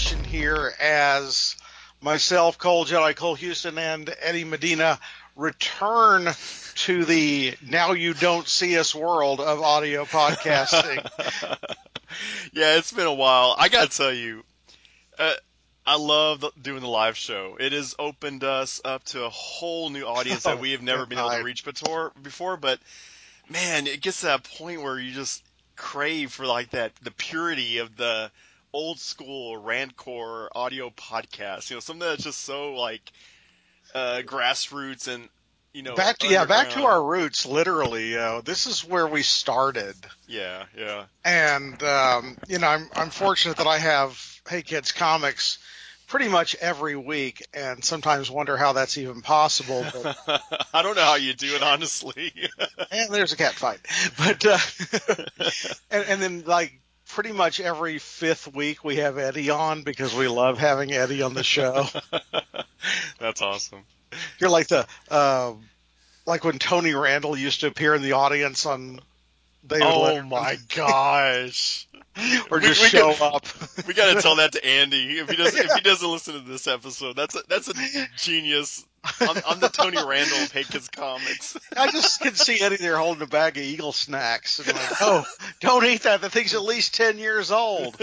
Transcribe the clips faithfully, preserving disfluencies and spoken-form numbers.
question here as myself, Cole Jedi, Cole Houston, and Eddie Medina return to the now you don't see us world of audio podcasting. Yeah, it's been a while. I gotta tell you, uh, I love the, doing the live show. It has opened us up to a whole new audience that Oh, we have never good been able to night. reach before. Before, but man, it gets to that point where you just crave for like that the purity of the old school Randcore audio podcast. You know, something that's just so like uh, grassroots and you know Back to yeah, back to underground. our roots. Literally, uh, this is where we started, Yeah, yeah. and um, you know, I'm I'm fortunate that I have Hey Kids Comics pretty much every week, and sometimes wonder how that's even possible. But I don't know how you do it, honestly. and there's a cat fight, but uh, and, and then like pretty much every fifth week we have Eddie on because we love having Eddie on the show. That's awesome. You're like the uh, like when Tony Randall used to appear in the audience on David Oh Letterman, my gosh. or We just we could show up. we got to tell that to Andy if he doesn't if he doesn't listen to this episode. That's a that's a genius. I'm, I'm the Tony Randall of Hey Kids Comics. I just can see Eddie there holding a bag of Eagle snacks and like, oh, don't eat that. The thing's at least ten years old.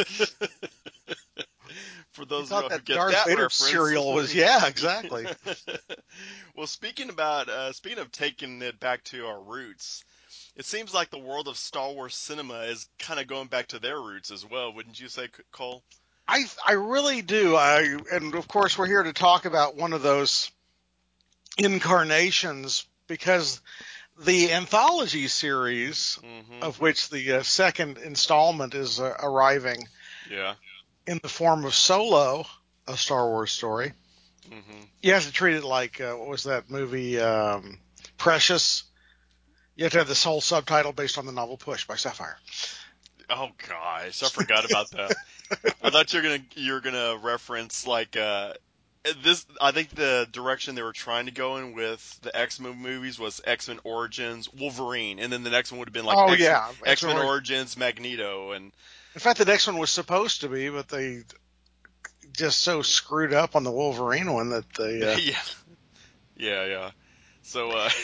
For You those of thought y'all who that get Darth that Vader reference. cereal was, yeah, exactly. Well, speaking about uh, speaking of taking it back to our roots, it seems like the world of Star Wars cinema is kind of going back to their roots as well. Wouldn't you say, Cole? I I really do. I and of course we're here to talk about one of those incarnations because the anthology series, Mm-hmm. of which the uh, second installment is uh, arriving Yeah. in the form of Solo, a Star Wars story. Mm-hmm. You have to treat it like uh, what was that movie, um, Precious? You have to have this whole subtitle based on the novel Push by Sapphire. Oh gosh, I forgot about that. I thought you're gonna you're gonna reference like uh this. I think the direction they were trying to go in with the X-Men movies was X-Men Origins, Wolverine, and then the next one would have been like Oh X yeah, X-Men X-Men. Origins, Magneto, and In fact, the next one was supposed to be, but they just so screwed up on the Wolverine one that they. Uh, yeah, yeah, yeah. So, uh,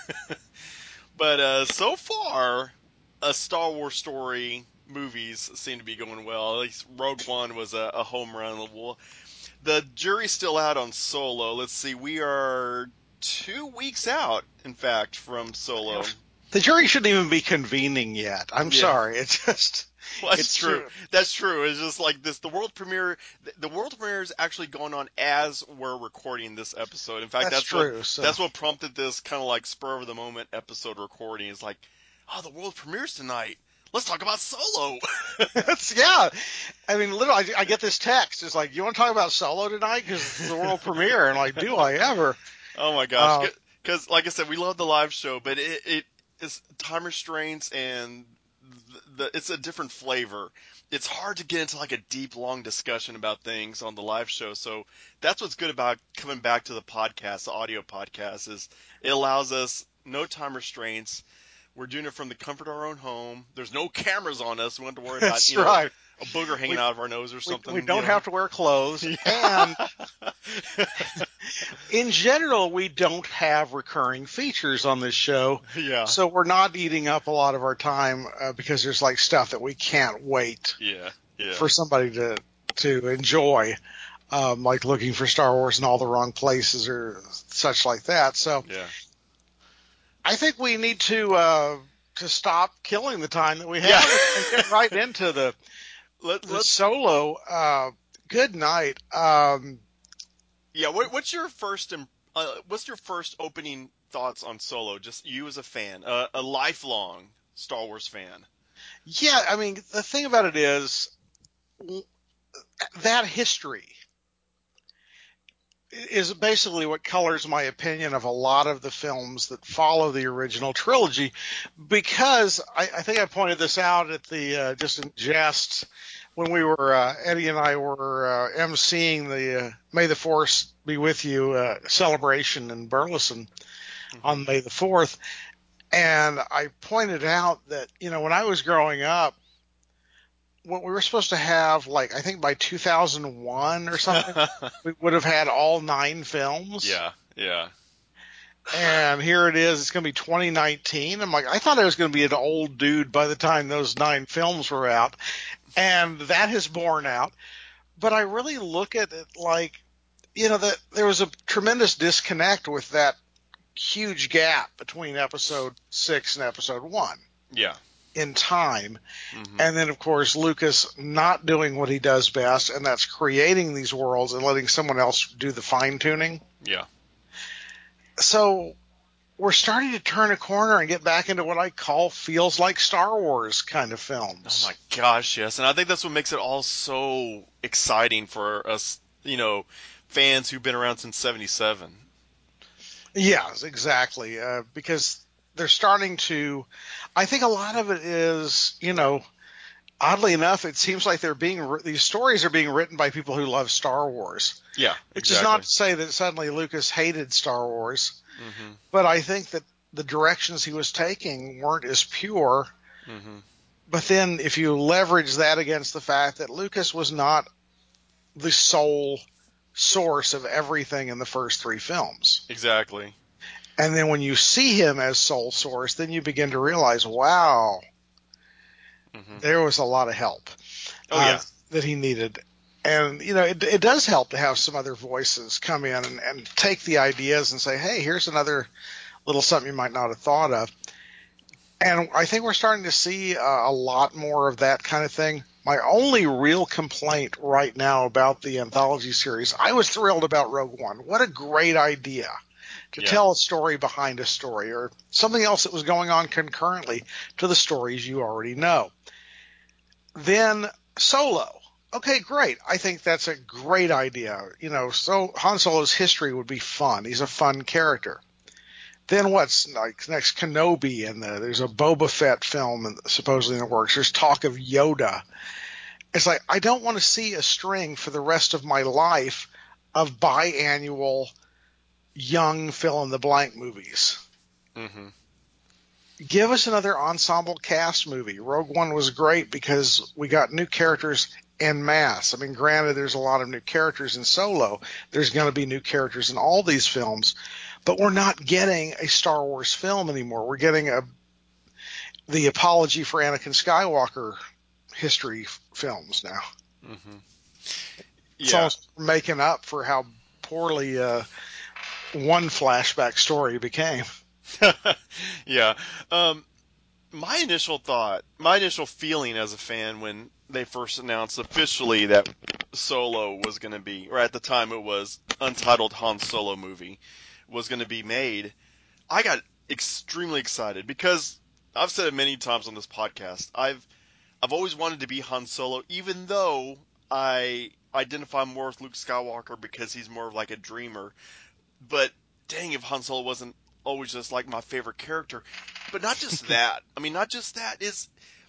but uh, so far, a Star Wars story movies seem to be going well. At least Rogue One was a, a home run. Well, the jury's still out on Solo. Let's see, we are two weeks out, in fact, from Solo. the jury shouldn't even be convening yet. I'm Yeah, sorry. It's just. well, that's It's. true. Uh, That's true. It's just like this. The world premiere, the world premiere is actually going on as we're recording this episode. In fact, that's that's what true. So. that's what prompted this kind of like spur of the moment episode recording. Is like, oh, the world premieres tonight. Let's talk about Solo. That's, yeah. I mean, literally, I, I get this text. It's like, you want to talk about Solo tonight? Because it's the world premiere. And like, do I ever? Oh my gosh, Uh, because like I said, we love the live show, but it, it is time restraints and the, the it's a different flavor. It's hard to get into like a deep, long discussion about things on the live show. So that's what's good about coming back to the podcast, the audio podcast, is it allows us no time restraints. We're doing it from the comfort of our own home. There's no cameras on us. We don't have to worry about, that's you know, right. a booger hanging We, out of our nose or we, we something, you don't know. have to wear clothes. And Yeah. in general, we don't have recurring features on this show. Yeah. So we're not eating up a lot of our time uh, because there's like stuff that we can't wait Yeah. Yeah. for somebody to, to enjoy. Um, like looking for Star Wars in all the wrong places or such like that. So Yeah. I think we need to uh, to stop killing the time that we Yeah. have and get right into the Let, the let's. Solo. Uh, good night. Um, Yeah. What, what's your first? im- Uh, what's your first opening thoughts on Solo? Just you as a fan, uh, a lifelong Star Wars fan. yeah, I mean the thing about it is that history is basically what colors my opinion of a lot of the films that follow the original trilogy, because I, I think I pointed this out at the uh, just in jest when we were uh, Eddie and I were uh, emceeing the uh, May the Force Be With You uh, celebration in Burleson Hmm. on May the fourth, and I pointed out that you know when I was growing up, what we were supposed to have, like I think by two thousand one or something, we would have had all nine films. Yeah, yeah, And here it is. It's going to be twenty nineteen. I'm like, I thought I was going to be an old dude by the time those nine films were out, and that has borne out. But I really look at it like, you know, that there was a tremendous disconnect with that huge gap between episode six and episode one yeah. in time. Hmm. And then, of course, Lucas not doing what he does best, and that's creating these worlds and letting someone else do the fine tuning. Yeah. So we're starting to turn a corner and get back into what I call feels like Star Wars kind of Oh my films. gosh, yes. And I think that's what makes it all so exciting for us, you know, fans who've been around since seventy-seven. Yes, exactly. Uh, because they're starting to, I think a lot of it is, you know, oddly enough, it seems like they're being, these stories are being written by people who love Star Wars, Yeah, which is exactly. not to say that suddenly Lucas hated Star Wars, Hmm. but I think that the directions he was taking weren't as pure. Hmm. But then if you leverage that against the fact that Lucas was not the sole source of everything in the first three films. Exactly. And then when you see him as sole source, then you begin to realize, wow, Hmm. there was a lot of help Oh uh, yeah. that he needed. And, you know, it, it does help to have some other voices come in and, and take the ideas and say, hey, here's another little something you might not have thought of. And I think we're starting to see uh, a lot more of that kind of thing. My only real complaint right now about the anthology series, I was thrilled about Rogue One. What a great idea to Yeah. tell a story behind a story or something else that was going on concurrently to the stories you already know. Then Solo. Okay, great. I think that's a great idea. You know, so Han Solo's history would be fun. He's a fun character. Then what's like next? Kenobi, and the, there's a Boba Fett film supposedly in the works. There's talk of Yoda. It's like I don't want to see a string for the rest of my life of biannual young fill in the blank movies. Hmm. Give us another ensemble cast movie. Rogue One was great because we got new characters en masse. I mean, granted, there's a lot of new characters in Solo. There's going to be new characters in all these films, but we're not getting a Star Wars film anymore. We're getting a the apology for Anakin Skywalker history f- films now. Hmm. It's Yeah. almost making up for how poorly uh, one flashback story became. Yeah. Um, my initial thought, my initial feeling as a fan when they first announced officially that Solo was going to be, or at the time it was Untitled Han Solo movie, was going to be made, I got extremely excited because I've said it many times on this podcast. I've I've always wanted to be Han Solo, even though I identify more with Luke Skywalker because he's more of like a dreamer. But dang, if Han Solo wasn't always just like my favorite character. But not just that. I mean, not just that is.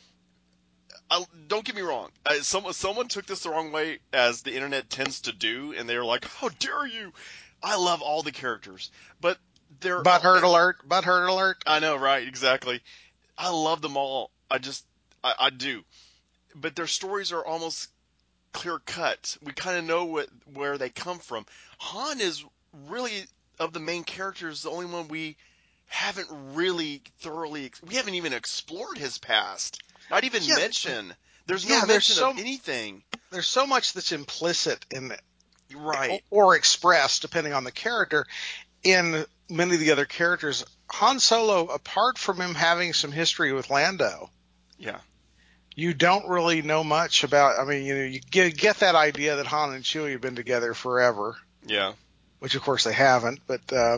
I, don't get me wrong. Uh, someone someone took this the wrong way, as the internet tends to do, and they were like, "How dare you!" I love all the characters, but they're. Butthurt alert! Butthurt alert! I know, right? Exactly. I love them all. I just, I, I do. But their stories are almost clear cut. We kind of know what where they come from. Han is really, of the main characters, the only one we haven't really thoroughly. We haven't even explored his past. Not even Yeah, mention. There's no yeah. There's mention of so anything. there's so much that's implicit in Right. or expressed depending on the character in many of the other characters. Han Solo, apart from him having some history with Lando, Yeah. you don't really know much about. I mean, you know, you get, get that idea that Han and Chewie have been together forever, Yeah. which of course they haven't. But uh,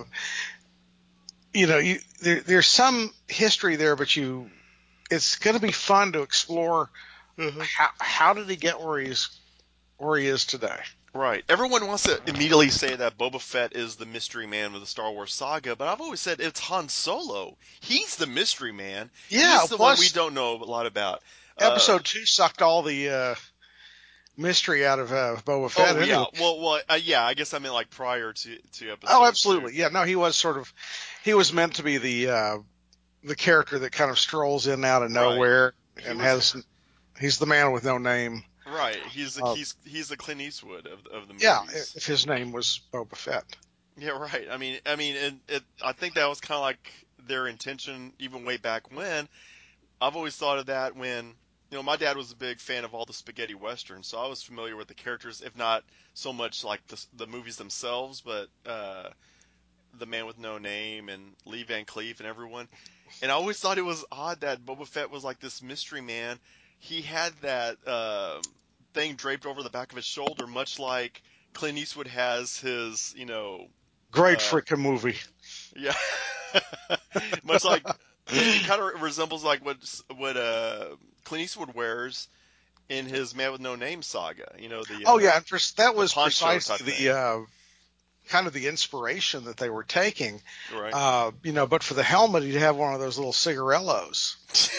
you know, you, there, there's some history there, but you, it's going to be fun to explore Uh-huh. how how did he get where he's where he is today. Right. Everyone wants to immediately say that Boba Fett is the mystery man with the Star Wars saga, but I've always said it's Han Solo. He's the mystery man. Yeah. He's the one we Plus, don't know a lot about. Uh, episode two sucked all the uh, mystery out of uh, Boba Fett. oh yeah. Anyway. Well, well, uh, yeah. I guess I meant like prior to to Oh, episode two. absolutely. Yeah. No, he was sort of he was meant to be the uh, the character that kind of strolls in out of Right. nowhere He and was. has He's the man with no name. Right. He's the Uh, he's he's the Clint Eastwood of of the yeah, movies. if his name was Boba Fett. Yeah, right. I mean, I mean, it, it, I think that was kind of like their intention even way back when. I've always thought of that when, you know, my dad was a big fan of all the spaghetti westerns, so I was familiar with the characters, if not so much like the the movies themselves, but uh, the Man with No Name and Lee Van Cleef and everyone. And I always thought it was odd that Boba Fett was like this mystery man. He had that um, thing draped over the back of his shoulder, much like Clint Eastwood has his, you know, Great uh, freaking movie. yeah, much like it, it kind of resembles like what what uh, Clint Eastwood wears in his Man with No Name saga. You know, the Oh uh, yeah, and pres- that the was poncho type precisely the thing, uh, kind of the inspiration that they were taking. right? Uh, you know, but for the helmet, he'd have one of those little cigarellos.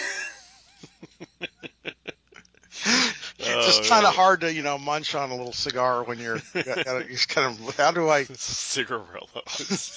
Just kind of Oh, hard to, you know, munch on a little cigar when you're, yeah. you're just kind of, how do I? Cigarillos.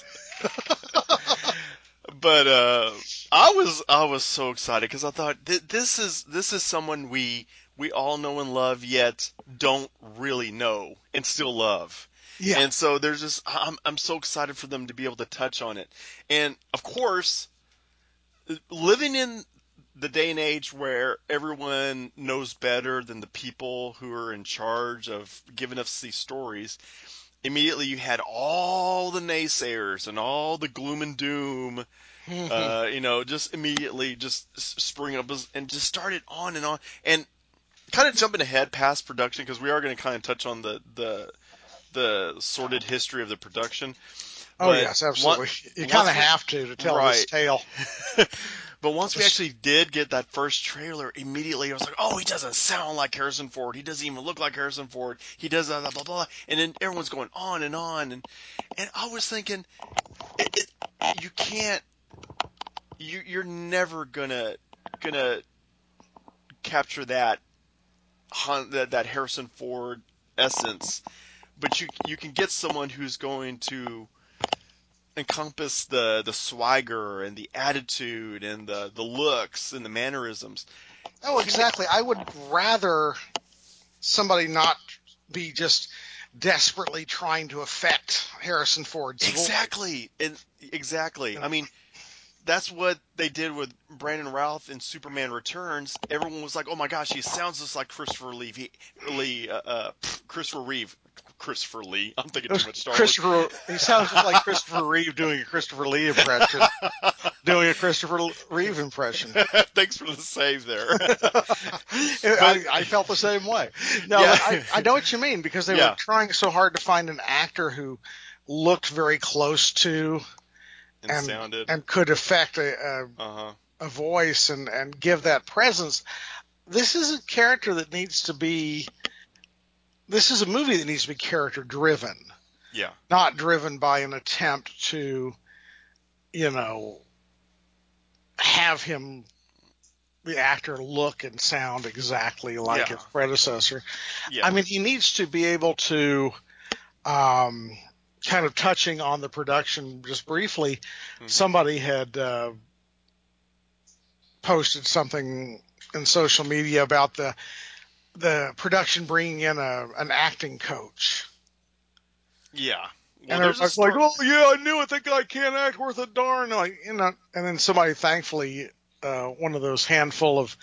But uh, I was I was so excited because I thought th- this is this is someone we we all know and love, yet don't really know and still love. Yeah, And so there's just I'm I'm so excited for them to be able to touch on it. And of course, living in the day and age where everyone knows better than the people who are in charge of giving us these stories, immediately you had all the naysayers and all the gloom and doom, uh, you know, just immediately just spring up and just started on and on. And kind of jumping ahead past production, because we are going to kind of touch on the, the, the sordid history of the production. oh But yes, one, absolutely. You kind once of we, have to to tell this right. tale. But once we actually did get that first trailer, immediately I was like, oh, he doesn't sound like Harrison Ford. He doesn't even look like Harrison Ford. He does blah, blah, blah, blah. And then everyone's going on and on. And, and I was thinking, it, it, you can't, you, you're never gonna, gonna capture that, that, that Harrison Ford essence. But you, you can get someone who's going to encompass the, the swagger and the attitude and the, the looks and the mannerisms. Oh, He, exactly. I would rather somebody not be just desperately trying to affect Harrison Ford's voice. exactly, and exactly. You I know? mean, that's what they did with Brandon Routh in Superman Returns. Everyone was like, "Oh my gosh, he sounds just like Christopher Lee." He, Lee, uh, uh, Christopher Reeve, Christopher Lee. I'm thinking It too was much Star Wars. Christopher. He sounds just like Christopher Reeve doing a Christopher Lee impression, doing a Christopher Reeve impression. Thanks for the save there. But I, I felt the same way. No, yeah, but I, I know what you mean because they were yeah, trying so hard to find an actor who looked very close to and and sounded. and could affect a, Uh huh. a, a voice and, and give that presence. This is a character that needs to be. This is a movie that needs to be character driven, Yeah. not driven by an attempt to, you know, have him the actor look and sound exactly like Yeah. his predecessor. I Yeah. mean, he needs to be able to, um, kind of touching on the production just briefly. Hmm. Somebody had uh, posted something in social media about the the production bringing in a an acting coach, Yeah. Well, and there's a everybody's like, story. "Oh yeah, I knew it. That guy can't act worth a darn." Like, you know, and then somebody, thankfully, uh, one of those handful of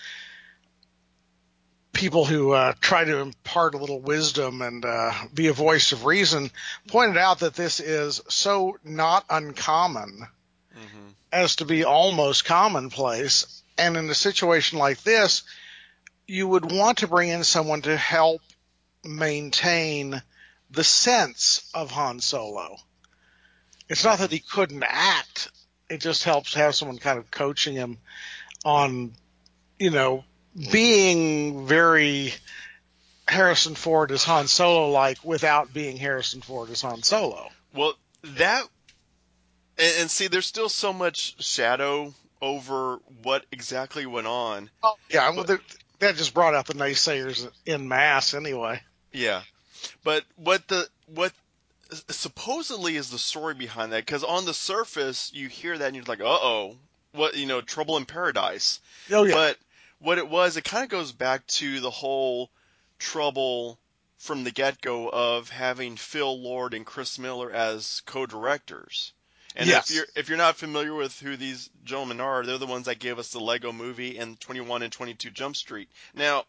people who uh, try to impart a little wisdom and uh, be a voice of reason, pointed out that this is so not uncommon Hmm. as to be almost commonplace. And in a situation like this, you would want to bring in someone to help maintain the sense of Han Solo. It's not that Hmm. he couldn't act. It just helps to have someone kind of coaching him on, you know, being very Harrison Ford as Han Solo like without being Harrison Ford as Han Solo. Well, that and, and see, there's still so much shadow over what exactly went on. Oh, yeah, well, But that just brought out the naysayers in mass anyway. yeah, but what the what supposedly is the story behind that? Because on the surface, you hear that and you're like, "Uh oh, what you know, trouble in paradise." Oh, yeah. But what it was, it kind of goes back to the whole trouble from the get-go of having Phil Lord and Chris Miller as co-directors. And if Yes. you're if you're not familiar with who these gentlemen are, they're the ones that gave us the Lego Movie and twenty-one and twenty-two Jump Street. Now,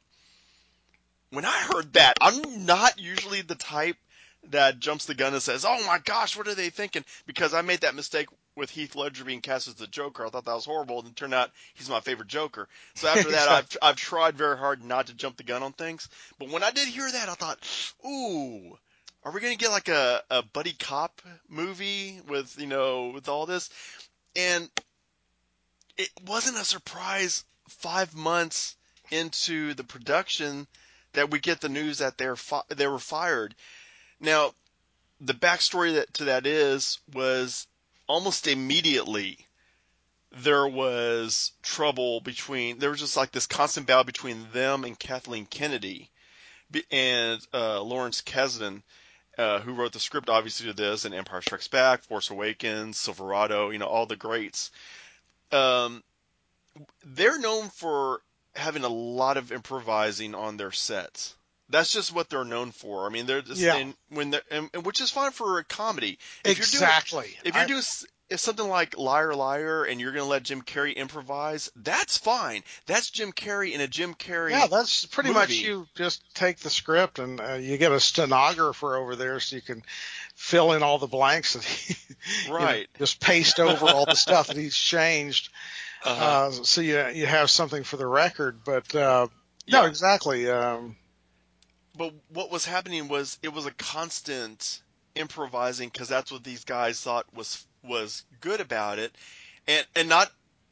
when I heard that, I'm not usually the type that jumps the gun and says, "Oh my gosh, what are they thinking?" Because I made that mistake with Heath Ledger being cast as the Joker. I thought that was horrible, and it turned out he's my favorite Joker. So after that, I've Exactly. I've tried very hard not to jump the gun on things. But when I did hear that, I thought, "Ooh, are we gonna get like a, a buddy cop movie with you know with all this?" And it wasn't a surprise five months into the production that we get the news that they're fi- they were fired. Now, the backstory that, to that is was almost immediately there was trouble between there was just like this constant battle between them and Kathleen Kennedy and uh, Lawrence Kasdan, uh, who wrote the script obviously to this and Empire Strikes Back, Force Awakens, Silverado, you know all the greats. Um, they're known for having a lot of improvising on their sets. That's just what they're known for. I mean, they're just Yeah. and when they're and, and which is fine for a comedy. If you're doing Exactly. if you're I doing if something like Liar Liar and you're going to let Jim Carrey improvise, that's fine. That's Jim Carrey in a Jim Yeah, Carrey that's pretty much movie. you just take the script and uh, you get a stenographer over there so you can fill in all the blanks that he, you know, Right. just paste over all the stuff that he's changed. Uh-huh. Uh, so you you have something for the record. But uh, no, Yeah. exactly. Um, But what was happening was it was a constant improvising because that's what these guys thought was was good about it, and and not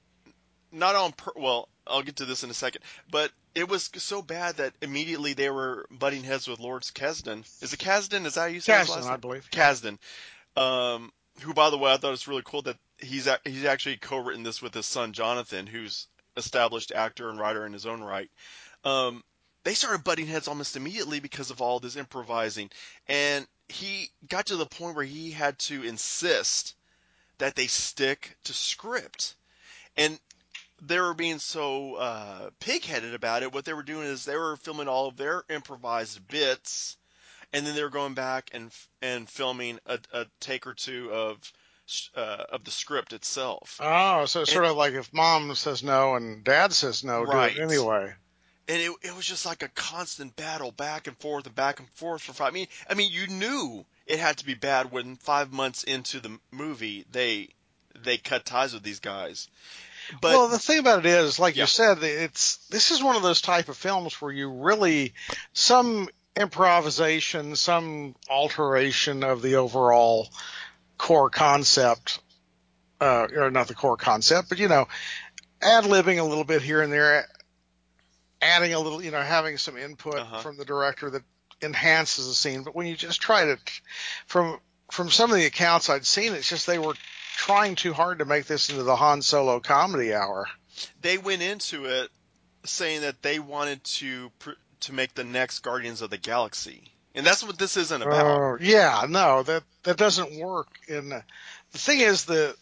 not on per, well, I'll get to this in a second, but it was so bad that immediately they were butting heads with Lord Kasdan. Is it Kasdan? Is that how you say his Kasdan, last I name? believe. Yeah. Kasdan. Um, who, by the way, I thought it's really cool that he's a, he's actually co-written this with his son Jonathan, who's established actor and writer in his own right. Um, they started butting heads almost immediately because of all this improvising, and he got to the point where he had to insist that they stick to script. And they were being so uh, pig-headed about it. What they were doing is they were filming all of their improvised bits, and then they were going back and and filming a, a take or two of uh, of the script itself. Oh, so it's And sort of like if mom says no and dad says no, do it right, anyway. and it it was just like a constant battle, back and forth and back and forth for five. I mean, I mean, you knew it had to be bad when five months into the movie they they cut ties with these guys. But Well, the thing about it is, like you yeah, said, it's this is one of those type of films where you really some improvisation, some alteration of the overall core concept, uh, or not the core concept, but you know, ad libbing a little bit here and there, adding a little, you know, having some input uh huh, from the director that enhances the scene. But when you just try to, from from some of the accounts I'd seen, it's just they were trying too hard to make this into the Han Solo comedy hour. they went into it saying that they wanted to pr- to make the next Guardians of the Galaxy, and that's what this isn't about. Oh, yeah, no, that that doesn't work. In the thing is, the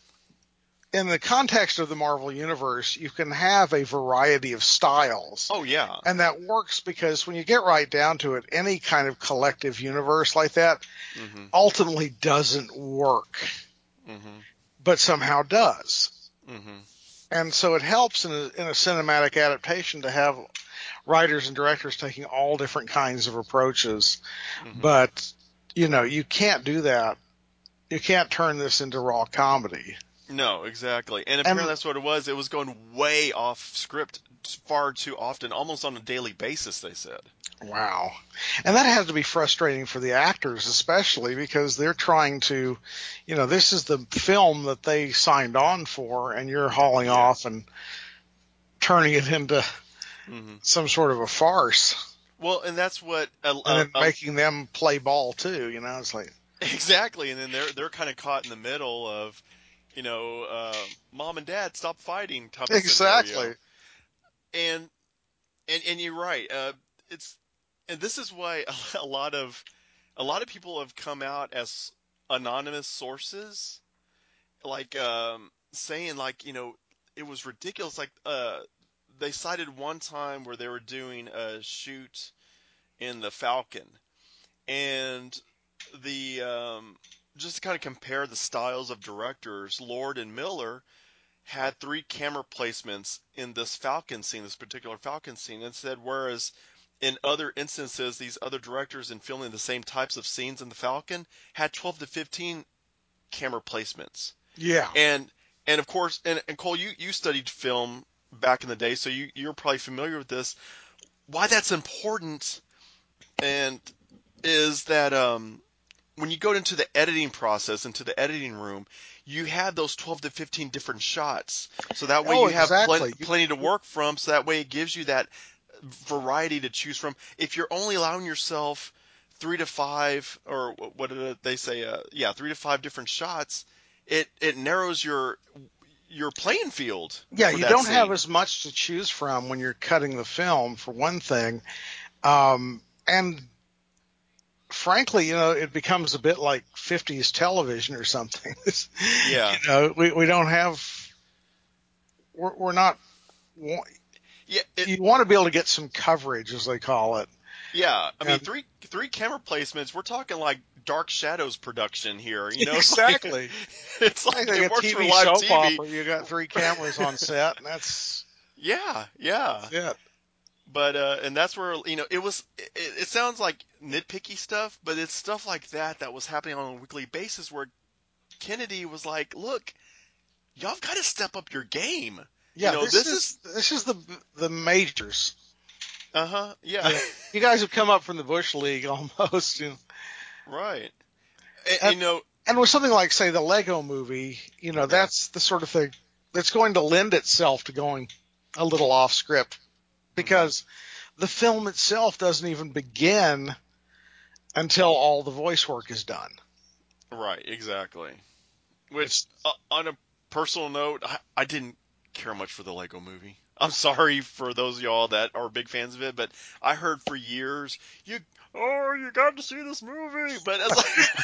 in the context of the Marvel universe, you can have a variety of styles, Oh yeah. and that works because when you get right down to it, any kind of collective universe like that Mhm. ultimately doesn't work, Mhm. but somehow does. Mhm. And so it helps in a, in a cinematic adaptation to have writers and directors taking all different kinds of approaches. Mhm. But, you know, you can't do that. You can't turn this into raw comedy. No, exactly. And apparently And that's what it was. It was going way off script far too often, almost on a daily basis, they said. wow. And that has to be frustrating for the actors, especially because they're trying to, you know, this is the film that they signed on for, and you're hauling Yeah. off and turning it into Mhm. some sort of a farce. Well, and that's what a, And a, then a, making them play ball too, you know, it's like, exactly, and then they're they're kind of caught in the middle of, you know, uh, mom and dad stop fighting type of exactly. scenario. And and and you're right. Uh, it's and this is why a, a lot of a lot of people have come out as anonymous sources, like um, saying like you know it was ridiculous. Like uh, they cited one time where they were doing a shoot in the Falcon, and the um, just to kind of compare the styles of directors, Lord and Miller had three camera placements in this Falcon scene, this particular Falcon scene, and said whereas in other instances, these other directors in filming the same types of scenes in the Falcon had twelve to fifteen camera placements. Yeah. And and of course, and, and Cole, you, you studied film back in the day, so you, you're probably familiar with this. Why that's important and is that um, when you go into the editing process, into the editing room, you have those twelve to fifteen different shots. So that way Oh, you have plen- exactly. You, plenty to work from, so that way it gives you that variety to choose from. If you're only allowing yourself three to five, or what did they say? Uh, yeah, three to five different shots. It it narrows your your playing field yeah, for you that don't have scene. as much to choose from when you're cutting the film, for one thing. Um, and frankly, you know, it becomes a bit like fifties television or something. Yeah, you know, we, we don't have, we're, we're not, yeah, it, you want to be able to get some coverage, as they call it. yeah. I mean, And three three camera placements. We're talking like Dark Shadows production here. You know, it's like exactly. it's Like like like it a works for T V live soap T V. opera, you got three cameras on set, and that's, Yeah, yeah. that's it. But uh, and that's where you know it was. It, it sounds like nitpicky stuff, but it's stuff like that that was happening on a weekly basis where Kennedy was like, "Look, y'all got to step up your game. You Yeah, know, this this is is this is the the majors. uh huh, yeah, You know, you guys have come up from the Bush League almost, you know. right. And, And, you know, and with something like, say, the Lego Movie, you know, yeah, that's the sort of thing that's going to lend itself to going a little off script, hmm because the film itself doesn't even begin until all the voice work is done. right, exactly. Which, It's uh, on a personal note, I, I didn't care much for the Lego Movie. I'm sorry for those of y'all that are big fans of it, but I heard for years, you, oh, you got to see this movie, but it's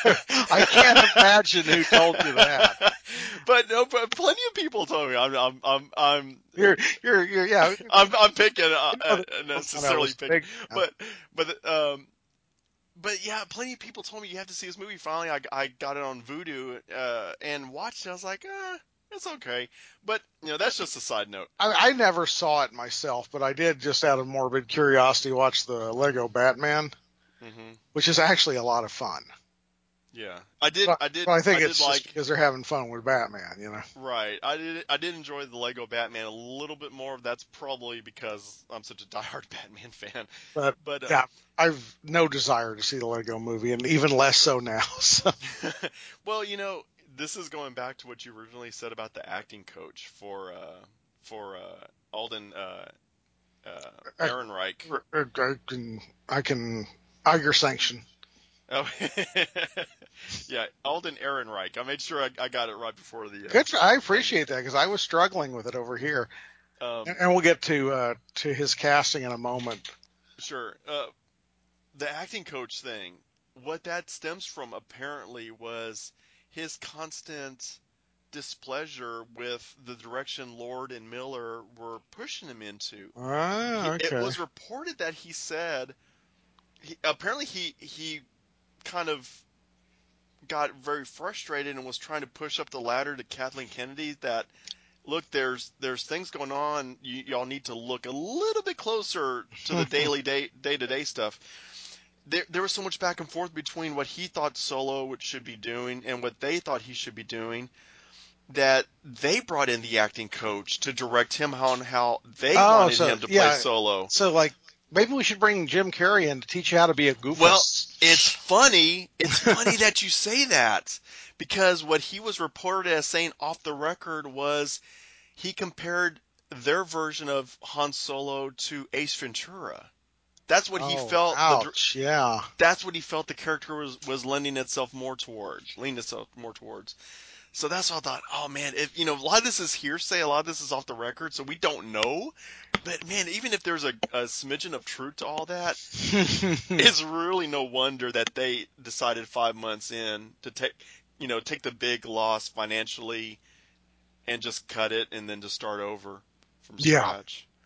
I can't like, imagine who told you that. but no, but plenty of people told me. I'm, I'm, I'm, I'm, You're you're you're yeah. I'm, I'm picking, uh, You know uh, that when I necessarily was a picking, big fan. but, but, um, but yeah, plenty of people told me you have to see this movie. Finally, I, I got it on Vudu uh, and watched it. I was like, eh, it's okay. But you know, that's just a side note. I, I never saw it myself, but I did, just out of morbid curiosity, watch the Lego Batman, hmm which is actually a lot of fun. Yeah, I did. But, I did. but I I think did it's just like. because they're having fun with Batman, you know. Right. I did. I did enjoy the Lego Batman a little bit more. That's probably because I'm such a diehard Batman fan. But But uh, yeah, I've no desire to see the Lego Movie, and even less so now. So. well, you know, this is going back to what you originally said about the acting coach for uh, for uh, Alden uh, uh, I, Ehrenreich. I, I can I can Iger sanction. Oh, yeah, Alden Ehrenreich. I made sure I, I got it right before the uh, Good. For, I thing. appreciate that, because I was struggling with it over here, and, Um, and we'll get to uh, to his casting in a moment. sure. Uh, the acting coach thing. What that stems from apparently was his constant displeasure with the direction Lord and Miller were pushing him into. He, Ah, it okay. was reported that he said he, apparently he he kind of got very frustrated and was trying to push up the ladder to Kathleen Kennedy that look, there's there's things going on. You, y'all need to look a little bit closer to the daily day day to day stuff. There there was so much back and forth between what he thought Solo should be doing and what they thought he should be doing that they brought in the acting coach to direct him on how they Oh, wanted so him to play yeah, Solo. so like maybe we should bring Jim Carrey in to teach you how to be a Well, goofus. it's funny. It's funny that you say that because what he was reported as saying off the record was he compared their version of Han Solo to Ace Ventura. That's what he Oh, felt the ouch! Yeah, that's what he felt the character was was lending itself more toward, leaning itself more towards. So that's what I thought. Oh man, if you know, a lot of this is hearsay, a lot of this is off the record, so we don't know. But man, even if there's a, a smidgen of truth to all that, it's really no wonder that they decided five months in to take, you know, take the big loss financially and just cut it and then just start over from yeah. scratch.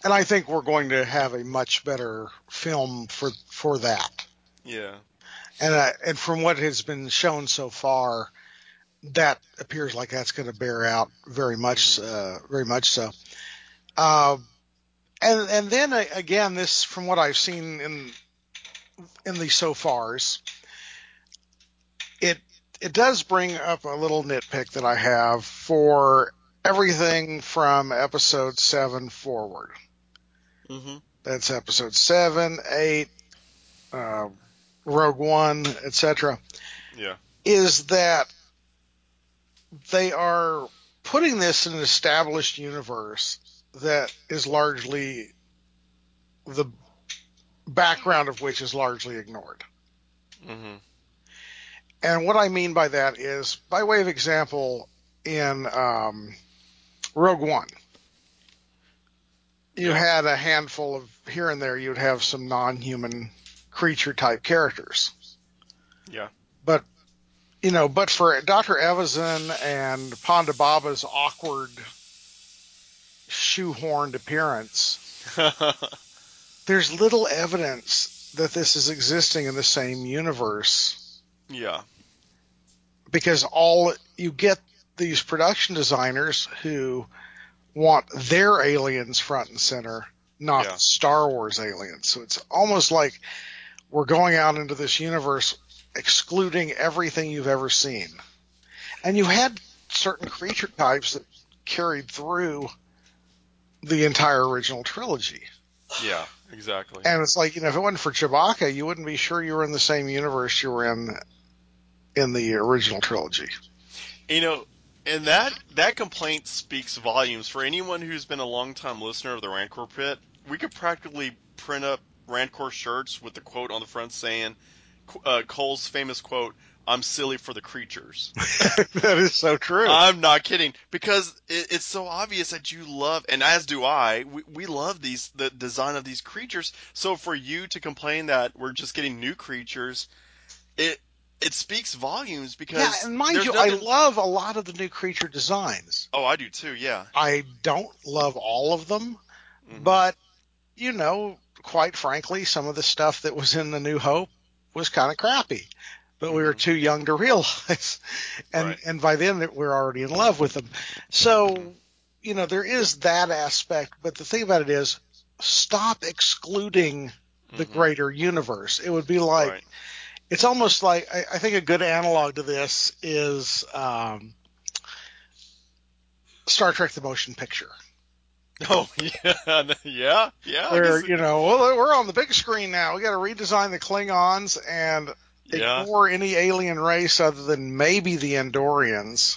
and I think we're going to have a much better film for for that. Yeah. And uh, and from what has been shown so far, that appears like that's going to bear out very much, Mhm. uh, very much so. Uh, and and then uh, again, this from what I've seen in in the so fars, it it does bring up a little nitpick that I have for everything from episode seven forward. Mhm. That's episode seven, eight, uh, Rogue One, et cetera. Yeah. Is that they are putting this in an established universe that is largely the background of which is largely ignored. Mhm. And what I mean by that is, by way of example, in um, Rogue One, you Yeah. had a handful of here and there, you'd have some non human creature type characters. Yeah. But, you know, but for Doctor Evazan and Ponda Baba's awkward, shoehorned appearance, there's little evidence that this is existing in the same universe Yeah. because all you get these production designers who want their aliens front and center, not Yeah. the Star Wars aliens. So it's almost like we're going out into this universe excluding everything you've ever seen. And you had certain creature types that carried through the entire original trilogy. Yeah. Exactly. And it's like, you know, if it wasn't for Chewbacca, you wouldn't be sure you were in the same universe you were in in the original trilogy. You know, and that that complaint speaks volumes for anyone who's been a longtime listener of the Rancor Pit. We could practically print up Rancor shirts with the quote on the front saying, uh, Cole's famous quote, "I'm silly for the creatures." That is so true. I'm not kidding, because it, it's so obvious that you love, and as do I, we, we love these the design of these creatures. So for you to complain that we're just getting new creatures, it it speaks volumes Yeah, because and mind there's you, I nothing. love a lot of the new creature designs. Oh, I do too. Yeah. I don't love all of them, Hmm. but, you know, quite frankly, some of the stuff that was in the New Hope was kind of crappy. But we were Hmm. too young to realize. And Right. and by then we're already in love with them. Hmm. So, you know, there is that aspect, but the thing about it is stop excluding the Hmm. greater universe. It would be like Right. it's almost like I, I think a good analog to this is um, Star Trek: The Motion Picture, Oh, yeah. Yeah. Yeah. I where guess. you know, well, we're on the big screen now. We got to redesign the Klingons and Yeah. ignore any alien race other than maybe the Andorians.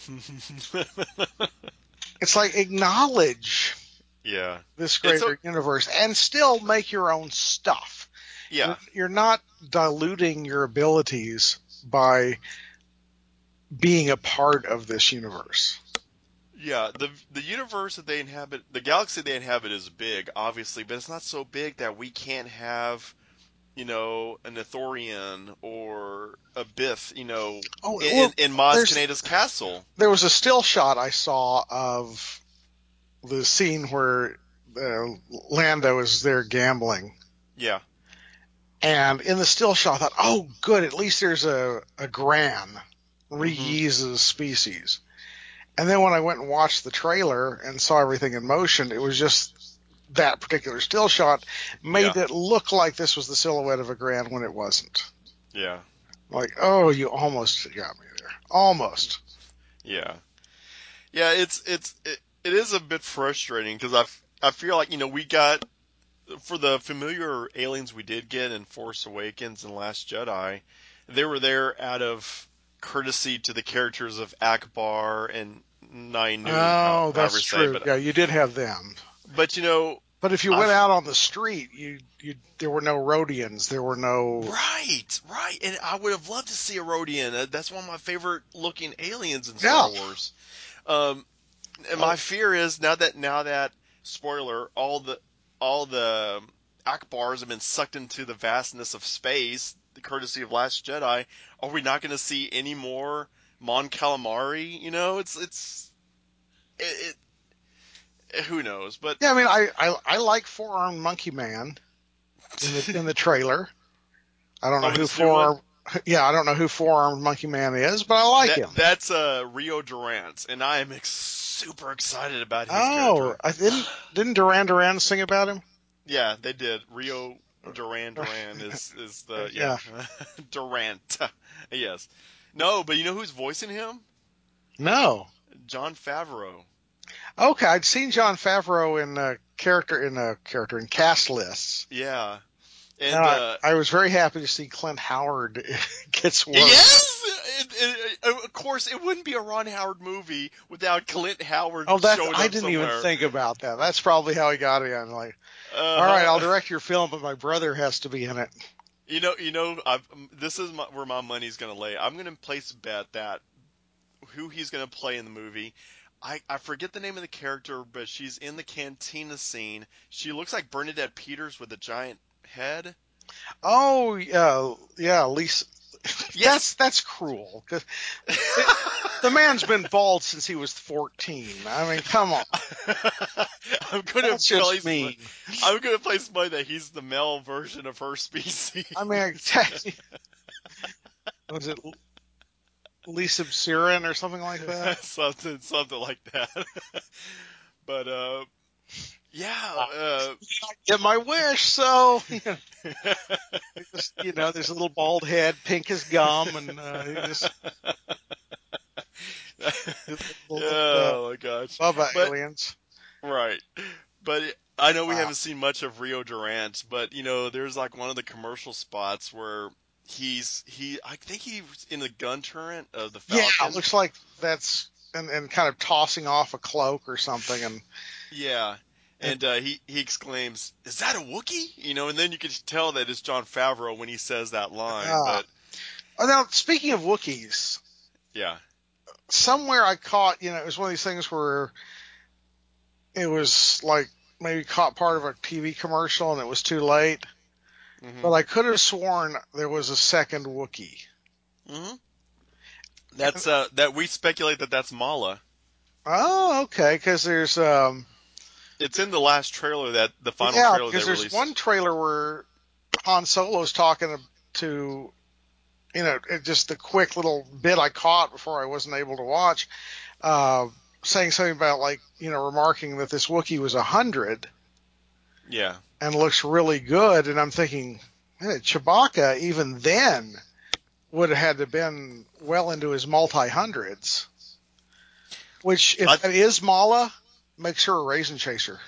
It's like acknowledge Yeah. this It's so. greater universe and still make your own stuff. You're Yeah. you're not diluting your abilities by being a part of this universe. Yeah, the the universe that they inhabit, the galaxy they inhabit is big, obviously, but it's not so big that we can't have, you know, an Ithorian or a Biff, you know, Oh in well, in Maz there's Kaneda's castle. there was a still shot I saw of the scene where uh, Lando is there gambling, Yeah. and in the still shot, I thought, oh, good, at least there's a a Gran Mhm. reuses species. And then when I went and watched the trailer and saw everything in motion, it was just that particular still shot Yeah. made it look like this was the silhouette of a Gran when it wasn't. Yeah. Like, oh, you almost got me there. Almost. Yeah. Yeah, it's it's it, it is a bit frustrating because I f- I feel like, you know, we got for the familiar aliens we did get in Force Awakens and Last Jedi, they were there out of courtesy to the characters of Akbar and Nainu, how, Oh, however that's you say it. true. But Yeah, you did have them. but you know, But if you I went out on the street, you you there were no Rhodians. There were no. right, right, and I would have loved to see a Rodian. Uh, That's one of my favorite looking aliens in Yeah. Star Wars. Um, and Oh, my fear is now that now that spoiler, all the all the Akbars have been sucked into the vastness of space, the courtesy of Last Jedi. Are we not going to see any more Mon Calamari? You know, it's it's it, who knows? But Yeah, I mean, I, I, I like Four Armed Monkey Man in the in the trailer. I don't know oh, who this new Four one. Armed, yeah, I don't know who Four Armed Monkey Man is, but I like That him. that's uh, Rio Durant, and I am ex- super excited about his Oh, character. I didn't didn't Duran Duran sing about him? Yeah, they did. Rio Duran Duran is is the yeah Yeah. Durant. Yes. No, but you know who's voicing him? No. Jon Favreau. Okay, I'd seen Jon Favreau in a character in a character in cast lists. Yeah, And and I, uh, I was very happy to see Clint Howard gets work. yes, it, it, it, of course, it wouldn't be a Ron Howard movie without Clint Howard Oh, that's showing I up didn't even somewhere. think about that. That's probably how he got in. Like, all right, I'll Uh, direct your film, but my brother has to be in it. you know, you know, I've, this is my, where my money's gonna lay. I'm gonna place a bet that who he's gonna play in the movie. I, I forget the name of the character, but she's in the cantina scene. She looks like Bernadette Peters with a giant head. Oh, yeah, yeah, Lisa. That's Yes. that's cruel because the man's been bald since he was fourteen. I mean, come on, I'm gonna that's just place. mean. I'm gonna place money that he's the male version of her species. I mean, was it Lisa Siren or something like that? something, something like that. But uh, yeah. Uh, Uh, Get my wish, so you know, just, you know, there's a little bald head, pink as gum, and uh, he just little, little uh, oh my gosh. Bubba But aliens. right. But I know we Wow. haven't seen much of Rio Durant, but you know, there's like one of the commercial spots where he's he I think he's in the gun turret of the Yeah, Falcon. looks like that's and, and kind of tossing off a cloak or something, and, Yeah. and And uh, he he exclaims, "Is that a Wookiee?" You know, and then you can tell that it's Jon Favreau when he says that line. uh, But oh, now speaking of Wookiees, yeah, somewhere I caught, you know, it was one of these things where it was like maybe caught part of a T V commercial and it was too late, hmm but I could have sworn there was a second Wookiee. hmm And, that's uh that we speculate that that's Mala. oh, okay, because there's um It's in the last trailer that the final yeah, trailer they because there's released. one trailer where Han Solo's talking to, you know, it, just the quick little bit I caught before I wasn't able to watch, uh, saying something about like, you know, remarking that this Wookiee was a hundred Yeah. and looks really good, and I'm thinking, man, Chewbacca even then would have had to been well into his multi hundreds, which if I that is Mala, makes her a raisin chaser.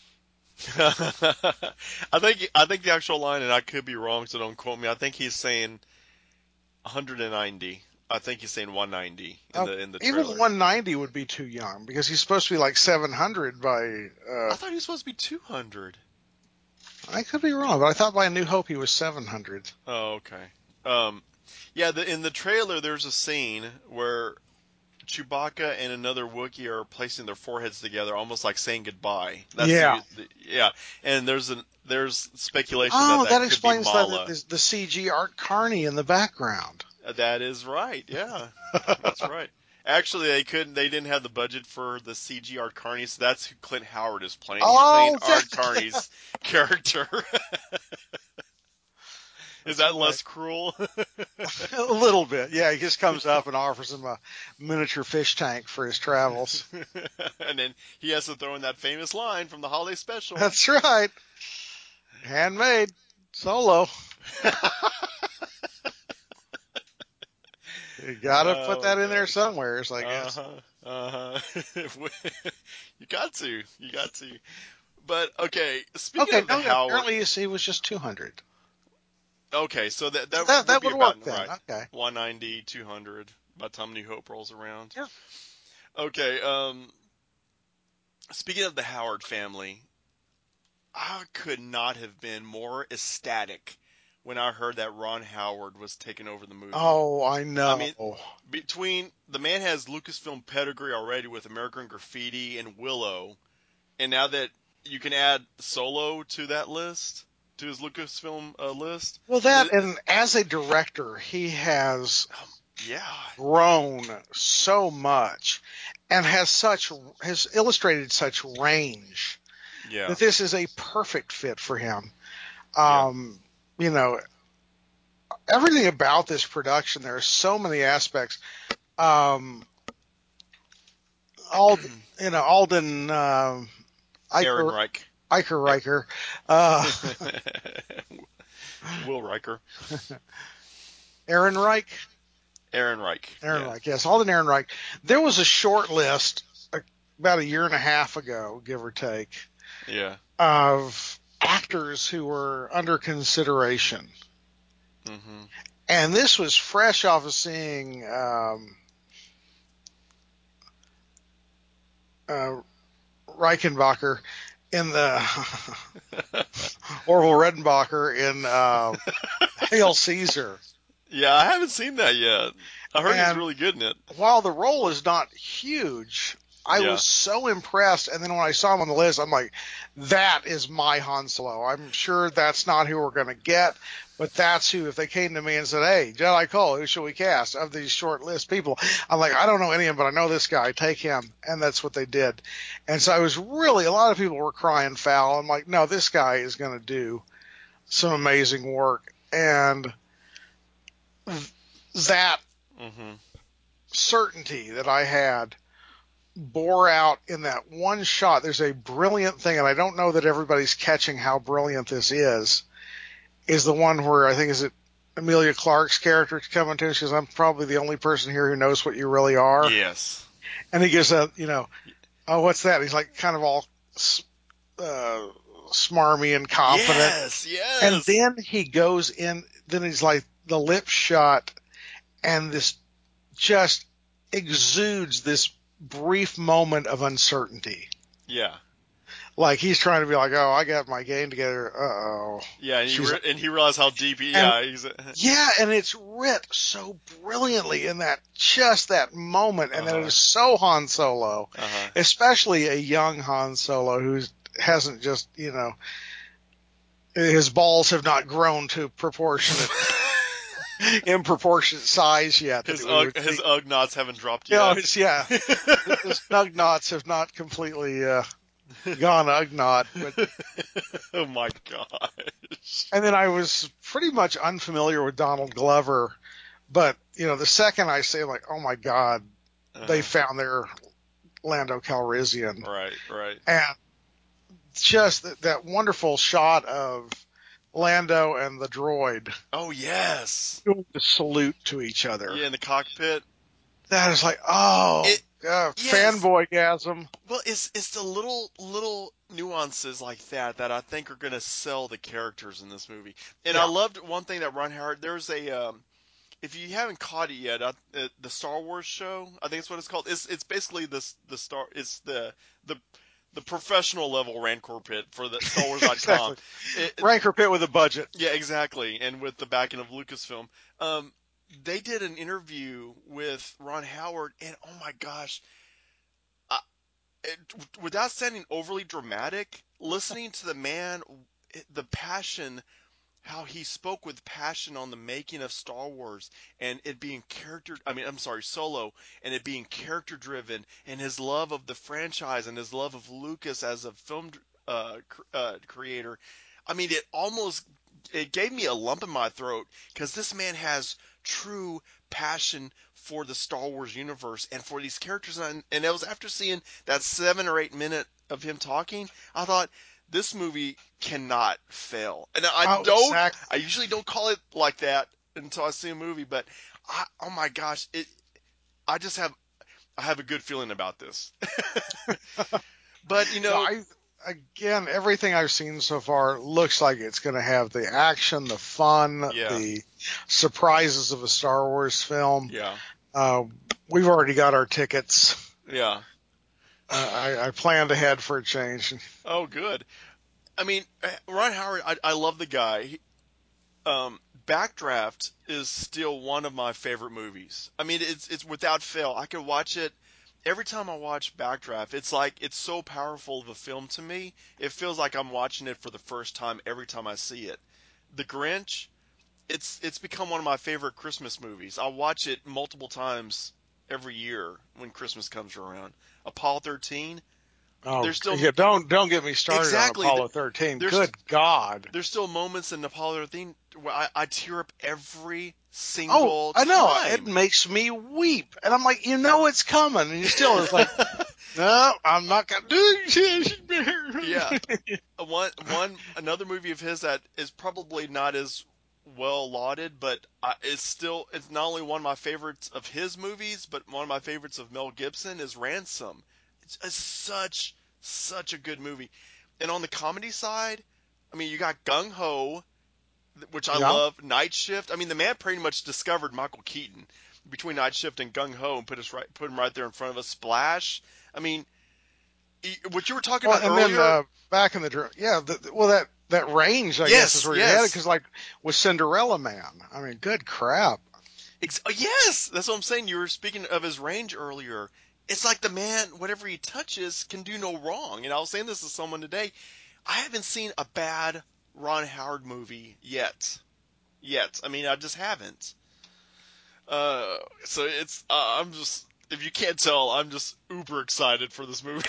I think I think the actual line, and I could be wrong, so don't quote me. I think he's saying one hundred ninety. I think he's saying one ninety in Uh, the in the even trailer. one ninety would be too young because he's supposed to be like seven hundred by. Uh, I thought he was supposed to be two hundred. I could be wrong, but I thought by A New Hope he was seven hundred. Oh, okay. Um, yeah, the, in the trailer, there's a scene where Chewbacca and another Wookiee are placing their foreheads together, almost like saying goodbye. That's Yeah. the, the yeah. And there's an there's speculation that Oh, that that could be explains that Mala. the, the C G Art Carney in the background. That is right. Yeah, that's right. Actually, they couldn't. They didn't have the budget for the C G Art Carney, so that's who Clint Howard is playing. He's playing Oh, Art that, Carney's character. Is that's that right. less cruel? A little bit. Yeah, he just comes up and offers him a miniature fish tank for his travels. And then he has to throw in that famous line from the holiday special. That's right. Handmade. Solo. You gotta put Oh that in there gosh. somewhere, I Uh guess. huh. Uh huh. You got to. You got to. But okay. Speaking Okay, of the no, Howard. apparently he was just two hundred. Okay, so that So that that, would that be would work about then. right. Okay. one ninety, two hundred by the time New Hope rolls around. Yeah. Okay. Um. Speaking of the Howard family, I could not have been more ecstatic when I heard that Ron Howard was taking over the movie. Oh, I I know. mean, between the man has Lucasfilm pedigree already with American Graffiti and Willow, and now that you can add Solo to that list, to his Lucasfilm uh, list, Well, that, it, and as a director, he has um, yeah, grown so much. and has such has illustrated such range Yeah. that this is a perfect fit for him. Yeah. Um, you know, everything about this production, there are so many aspects. Um, Alden, you know, Alden um, Eicher, Ehrenreich. Eicher Er- Riker, uh, Will Riker. Aaron Reich, Ehrenreich. Aaron Yeah. Reich, yes, Alden Ehrenreich. There was a short list uh, about a year and a half ago, give or take, Yeah. of actors who were under consideration. Mhm. And this was fresh off of seeing um, uh, Reichenbacher in the Orville Redenbacher in uh, Hail Caesar. Yeah, I haven't seen that yet. I heard he's And really good in it. while the role is not huge, I Yeah. was so impressed. And then when I saw him on the list, I'm like, that is my Han Solo. I'm sure that's not who we're going to get, but that's who, if they came to me and said, hey, Jedi Cole, who should we cast of these short list people? I'm like, I don't know any of them, but I know this guy. Take him. And that's what they did. And so I was really, a lot of people were crying foul. I'm like, no, this guy is going to do some amazing work. And that Mhm. certainty that I had bore out in that one shot. There's a brilliant thing, and I don't know that everybody's catching how brilliant this is, is the one where I think is it Emilia Clarke's character coming to, she says, I'm probably the only person here who knows what you really are. Yes. And he gives a, you know, oh, what's that? He's like kind of all uh, smarmy and confident. Yes. And Yes. then he goes in, then he's like the lip shot, and this just exudes this brief moment of uncertainty. Yeah. Like he's trying to be like, oh, I got my game together. Uh oh. Yeah, and he She's re- and he realized how deep he. and Yeah. He's. Uh yeah, and it's writ so brilliantly in that just that moment, and then it huh. is so Han Solo, Uh huh. especially a young Han Solo who hasn't just you know his balls have not grown to proportionate in proportionate size yet that his we ugg would his think. ugg knots haven't dropped You know, yet. it's yeah, his snug knots have not completely uh, gone ugnaught, but. Oh my gosh. And then I was pretty much unfamiliar with Donald Glover, but you know, the second I say like, oh my God, they Uh-huh. found their Lando Calrissian, Right. Right. and just that, that wonderful shot of Lando and the droid Oh yes. doing the salute to each other. Yeah, in the cockpit. That is like, oh, It. uh, Yes. fanboygasm. Well, it's it's the little little nuances like that that I think are gonna sell the characters in this movie. And I Yeah, loved one thing that Ron Howard. There's a um, if you haven't caught it yet, uh, uh, the Star Wars show, I think it's what it's called. It's it's basically this the star. It's the the the professional level Rancor pit for the Star Wars dot com. exactly. It, it, Ranker Pit with a budget. yeah, exactly. And with the backing of Lucasfilm, um, they did an interview with Ron Howard, and oh my gosh, I, it, without sounding overly dramatic, listening to the man, the passion, how he spoke with passion on the making of Star Wars and it being character I mean I'm sorry Solo and it being character driven and his love of the franchise and his love of Lucas as a film uh, uh, creator. I mean it almost it gave me a lump in my throat because this man has true passion for the Star Wars universe and for these characters and, and it was after seeing that seven or eight minute of him talking I thought this movie cannot fail. And I Oh, don't, exactly. I usually don't call it like that until I see a movie, but I, oh my gosh, it, I just have, I have a good feeling about this. But you No, know, I again, everything I've seen so far looks like it's going to have the action, the fun, yeah, the surprises of a Star Wars film. yeah, Uh, we've already got our tickets. yeah. Uh, I, I planned ahead for a change. Oh, good. I mean, eh, Ron Howard, I, I love the guy. He, um, Backdraft is still one of my favorite movies. I mean, it's it's without fail. I could watch it every time I watch Backdraft. It's like it's so powerful of a film to me. It feels like I'm watching it for the first time every time I see it. The Grinch, it's it's become one of my favorite Christmas movies. I watch it multiple times every year when Christmas comes around. Apollo thirteen. Oh, There's still yeah, don't don't get me started on exactly. Apollo thirteen. There's Good God. there's still moments in Apollo thirteen where I, I tear up every Oh, single I know. It time. makes me weep. And I'm like, you know it's coming. And you still is like, no, I'm not going to do Yeah, it. one one another movie of his that is probably not as well lauded, but I, it's still it's not only one of my favorites of his movies, but one of my favorites of Mel Gibson is Ransom. It's, it's such such a good movie. And on the comedy side, I mean, you got Gung Ho, which I Yeah. love. Night Shift. I mean, the man pretty much discovered Michael Keaton between Night Shift and Gung Ho and put us right put him right there in front of us. Splash. I mean, he- what you were talking Well, about and then earlier. uh, back in the dr- yeah, the, well that that range I guess is Yes, where you're headed yes. because like with Cinderella Man, I mean, good crap. Ex- oh, yes, that's what I'm saying. You were speaking of his range earlier. It's like the man, whatever he touches, can do no wrong. And I was saying this to someone today. I haven't seen a bad Ron Howard movie yet. Yet. I mean, I just haven't. Uh, so it's, uh, I'm just, if you can't tell, I'm just uber excited for this movie.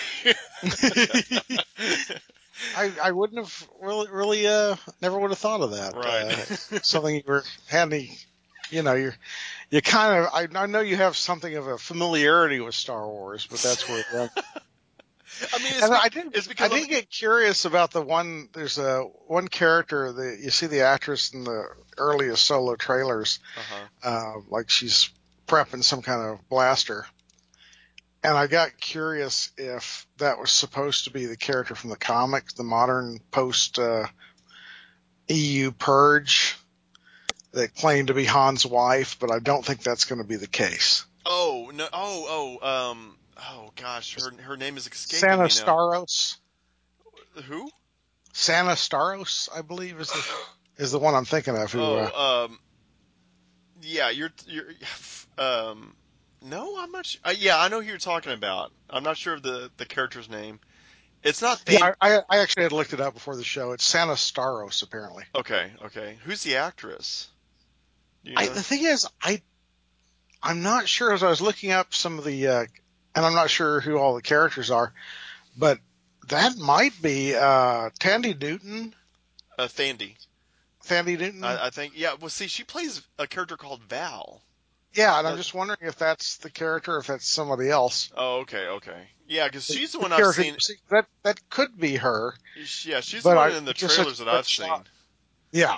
I I wouldn't have really really uh never would have thought of that. Right. Uh, something you were had any, you know, you're you kind of I, I know you have something of a familiarity with Star Wars, but that's where yeah. I mean, it's, And be, I did it's I because I'm, did get curious about the one. There's a one character that you see the actress in the earliest solo trailers, uh-huh. uh, like she's prepping some kind of blaster. And I got curious if that was supposed to be the character from the comics, the modern post uh, E U purge that claimed to be Han's wife, but I don't think that's going to be the case. Oh, no, oh, oh, um, oh gosh, her, her name is escaping Santa me now. Staros, Who? Santa Staros, I believe is the is the one I'm thinking of. Who? Uh, Oh, um, yeah, you're, you're, um, no, I'm not. Su- uh, yeah, I know who you're talking about. I'm not sure of the the character's name. It's not yeah, Than. I, I actually had looked it up before the show. It's Santa Staros, apparently. Okay, okay. Who's the actress? Do you I, know? the thing is, I I'm not sure as I was looking up some of the, uh, and I'm not sure who all the characters are, but that might be uh, Tandy Newton. Uh, Thandi. Tandy Newton. I, I think. Yeah. Well, see, she plays a character called Val. Yeah, and I'm That, just wondering if that's the character, or if that's somebody else. oh, okay, okay. Yeah, because The, she's the the one I've character, seen. see, that that could be her, Yeah, she's the but one I in the it's just such trailers that a I've quick shot. seen. Yeah,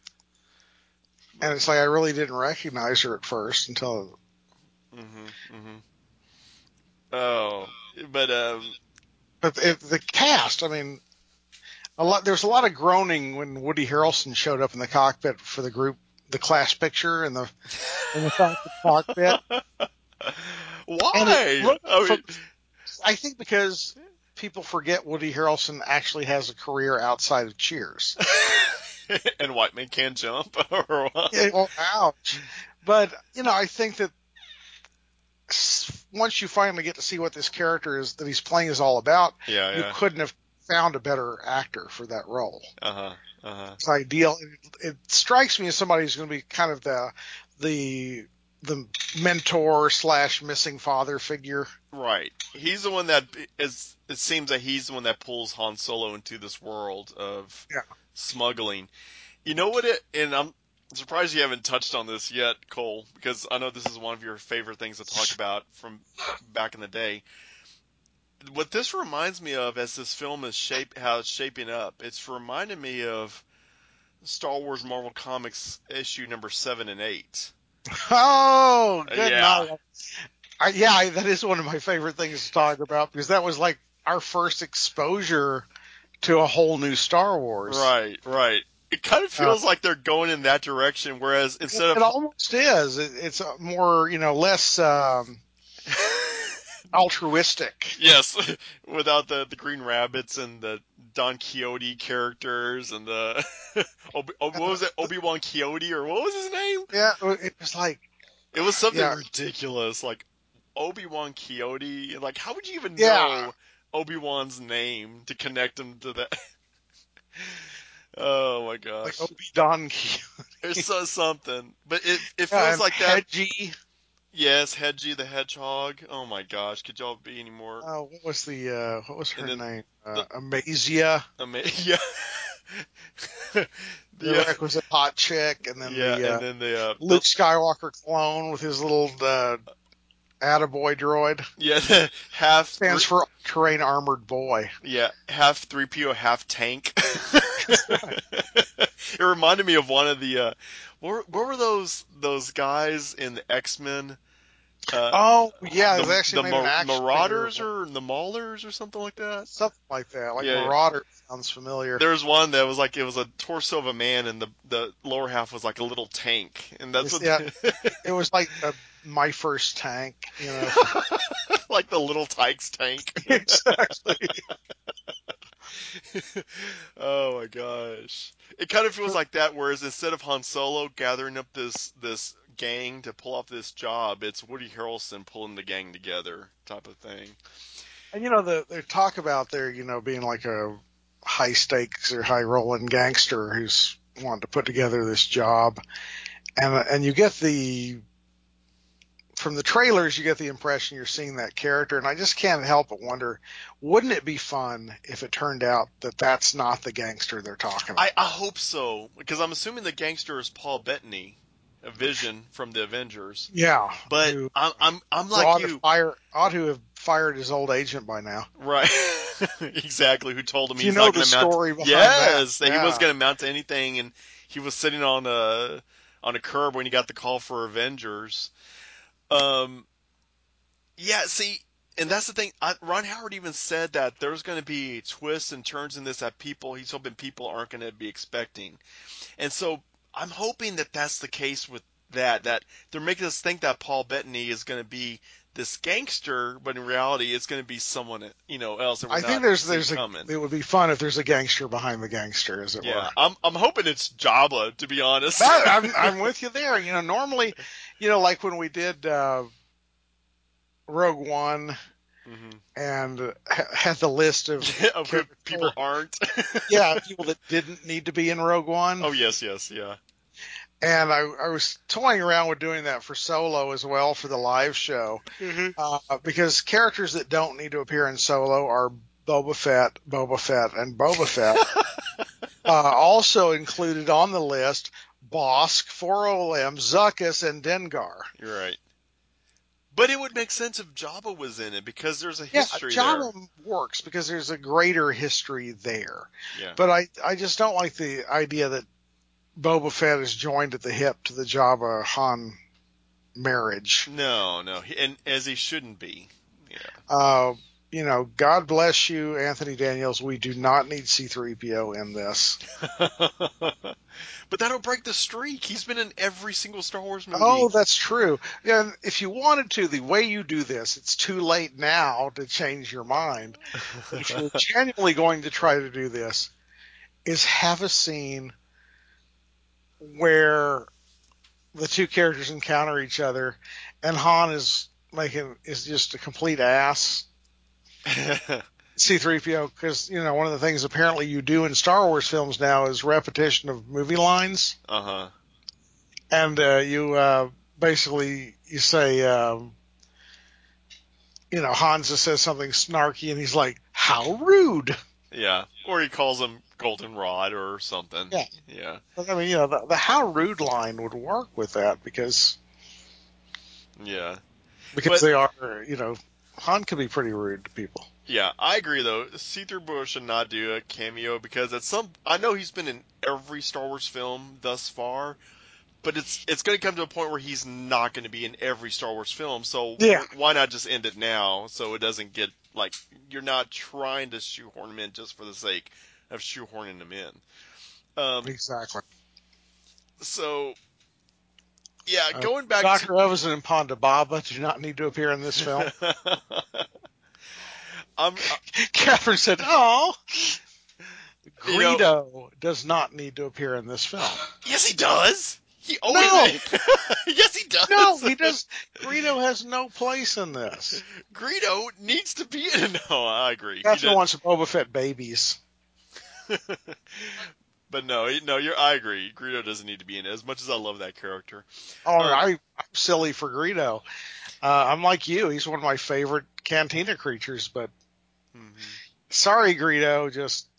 But, and it's like I really didn't recognize her at first until. mhm, mhm. Oh, but um, But it, the cast, I mean, a lot. There's a lot of groaning when Woody Harrelson showed up in the cockpit for the group, the class picture, and the in the cockpit cockpit, and it why? looked I for. mean, I think because people forget Woody Harrelson actually has a career outside of Cheers. and white men can't jump, or what? Yeah, well, ouch. But you know, I think that once you finally get to see what this character is that he's playing is all about, Yeah, you yeah. couldn't have found a better actor for that role. Uh huh. Uh huh. It's ideal. It, it strikes me as somebody who's going to be kind of the the the mentor slash missing father figure. Right. He's the one that is. It seems that he's the one that pulls Han Solo into this world of Yeah. smuggling. You know what? It and I'm surprised you haven't touched on this yet, Cole, because I know this is one of your favorite things to talk about from back in the day. What this reminds me of as this film is shape how it's shaping up, it's reminding me of Star Wars Marvel Comics issue number seven and eight. Oh, Uh, good yeah, night. I, yeah, I, that is one of my favorite things to talk about because that was like our first exposure to a whole new Star Wars. right, right. It kind of Uh, feels like they're going in that direction, whereas it, instead it of almost is. It, it's a more, you know, less um, altruistic. yes, without the the Green Rabbits and the Don Quixote characters and the Obi, oh, what was it, Obi Wan Quixote or what was his name? Yeah, it was like, It was something yeah, ridiculous, like Obi Wan Quixote. Like, how would you even yeah, know Obi Wan's name to connect him to that? Oh my like gosh, Obi Don. there's so something, but it it Yeah, feels and like that. Hedgie. Yes, Hedgie the Hedgehog. Oh my gosh, could y'all be any more? Uh, what was the uh, what was And her then name? the Uh, Amazia, ama- yeah, the the uh, requisite hot chick, and then yeah, the and uh, then the uh, the Luke Skywalker clone with his little uh, attaboy droid. yeah, the half Stands three, for Terrain Armored Boy. yeah, half three P O, half tank. It reminded me of one of the uh, what were, what were those those guys in the X Men? Uh, Oh yeah, they the actually the made an Mar- action figure of Marauders one. or the Maulers or something like that. Something like that, like Yeah, yeah. Marauder sounds familiar. There was one that was like it was a torso of a man, and the the lower half was like a little tank, and that's It's, what yeah, it was like a, my first tank, you know. like the little Tykes tank. Exactly. Oh my gosh. It kind of feels like that, whereas instead of Han Solo gathering up this this gang to pull off this job, it's Woody Harrelson pulling the gang together type of thing. And you know, the they talk about there, you know, being like a high stakes or high rolling gangster who's wanting to put together this job, and and you get the from the trailers, you get the impression you're seeing that character, and I just can't help but wonder, wouldn't it be fun if it turned out that that's not the gangster they're talking about? I, I hope so, because I'm assuming the gangster is Paul Bettany, a Vision from the Avengers. Yeah, But who, I'm I'm I'm who like ought to you, fire ought to have fired his old agent by now. right? Exactly. Who told him If you he's know not the going to mount? To, story behind that, yes, that he was yeah. going to mount to anything, and he was sitting on a on a curb when he got the call for Avengers. Um, yeah. See, and that's the thing. I, Ron Howard even said that there's going to be twists and turns in this that people he's hoping people aren't going to be expecting, and so I'm hoping that that's the case with that. That they're making us think that Paul Bettany is going to be this gangster, but in reality, it's going to be someone you know else that we're I think not there's see there's a coming. it would be fun if there's a gangster behind the gangster, as it were. Yeah, I'm I'm hoping it's Jabba, to be honest. That, I'm I'm with you there. You know, normally, you know, like when we did uh, Rogue One hmm and ha- had the list of Of who people character, aren't. yeah, people that didn't need to be in Rogue One, Oh yes, yes, yeah. and I I was toying around with doing that for Solo as well for the live show, hmm uh, because characters that don't need to appear in Solo are Boba Fett, Boba Fett, and Boba Fett. Uh, also included on the list, Bosk, four O M, Zuckuss, and Dengar. You're right. But it would make sense if Jabba was in it because there's a Yeah, history there. Java works because there's a greater history there. Yeah. But I, I just don't like the idea that Boba Fett is joined at the hip to the Jabba Han marriage. No, no, he, and as he shouldn't be. Yeah. Uh, you know, God bless you, Anthony Daniels. We do not need C three P O in this. But that'll break the streak. He's been in every single Star Wars Oh, movie. that's true. Yeah, and if you wanted to, the way you do this, it's too late now to change your mind. But if you're genuinely going to try to do this, is have a scene where the two characters encounter each other and Han is making is just a complete ass. C three P O, because you know one of the things apparently you do in Star Wars films now is repetition of movie lines, Uh-huh. and uh, you uh, basically you say, um, you know, Hans just says something snarky, and he's like, "How rude!" Yeah. Or he calls him Goldenrod or something. Yeah, Yeah. but I mean, you know, the, the "How rude" line would work with that because Yeah. because But they are, you know, Han can be pretty rude to people. yeah, I agree though. See-through Bush should not do a cameo because at some I know he's been in every Star Wars film thus far, but it's it's going to come to a point where he's not going to be in every Star Wars film. So Yeah, w- why not just end it now so it doesn't get like you're not trying to shoehorn him in just for the sake of shoehorning him in. Um, exactly. so yeah, Uh, going back to Doctor Evans and Ponda Baba do not need to appear in this film. I'm uh, Catherine said, "Oh, you know Greedo does not need to appear in this film." yes he does. He always No, yes he no, does. he does. Greedo has no place in this. Greedo needs to be in. No, I agree. He Catherine did. wants Boba Fett babies. but no, no, you're. I agree. Greedo doesn't need to be in it. As much as I love that character. Oh, Um, I, I'm silly for Greedo. Uh, I'm like you. He's one of my favorite Cantina creatures, but mhm. sorry, Greedo, just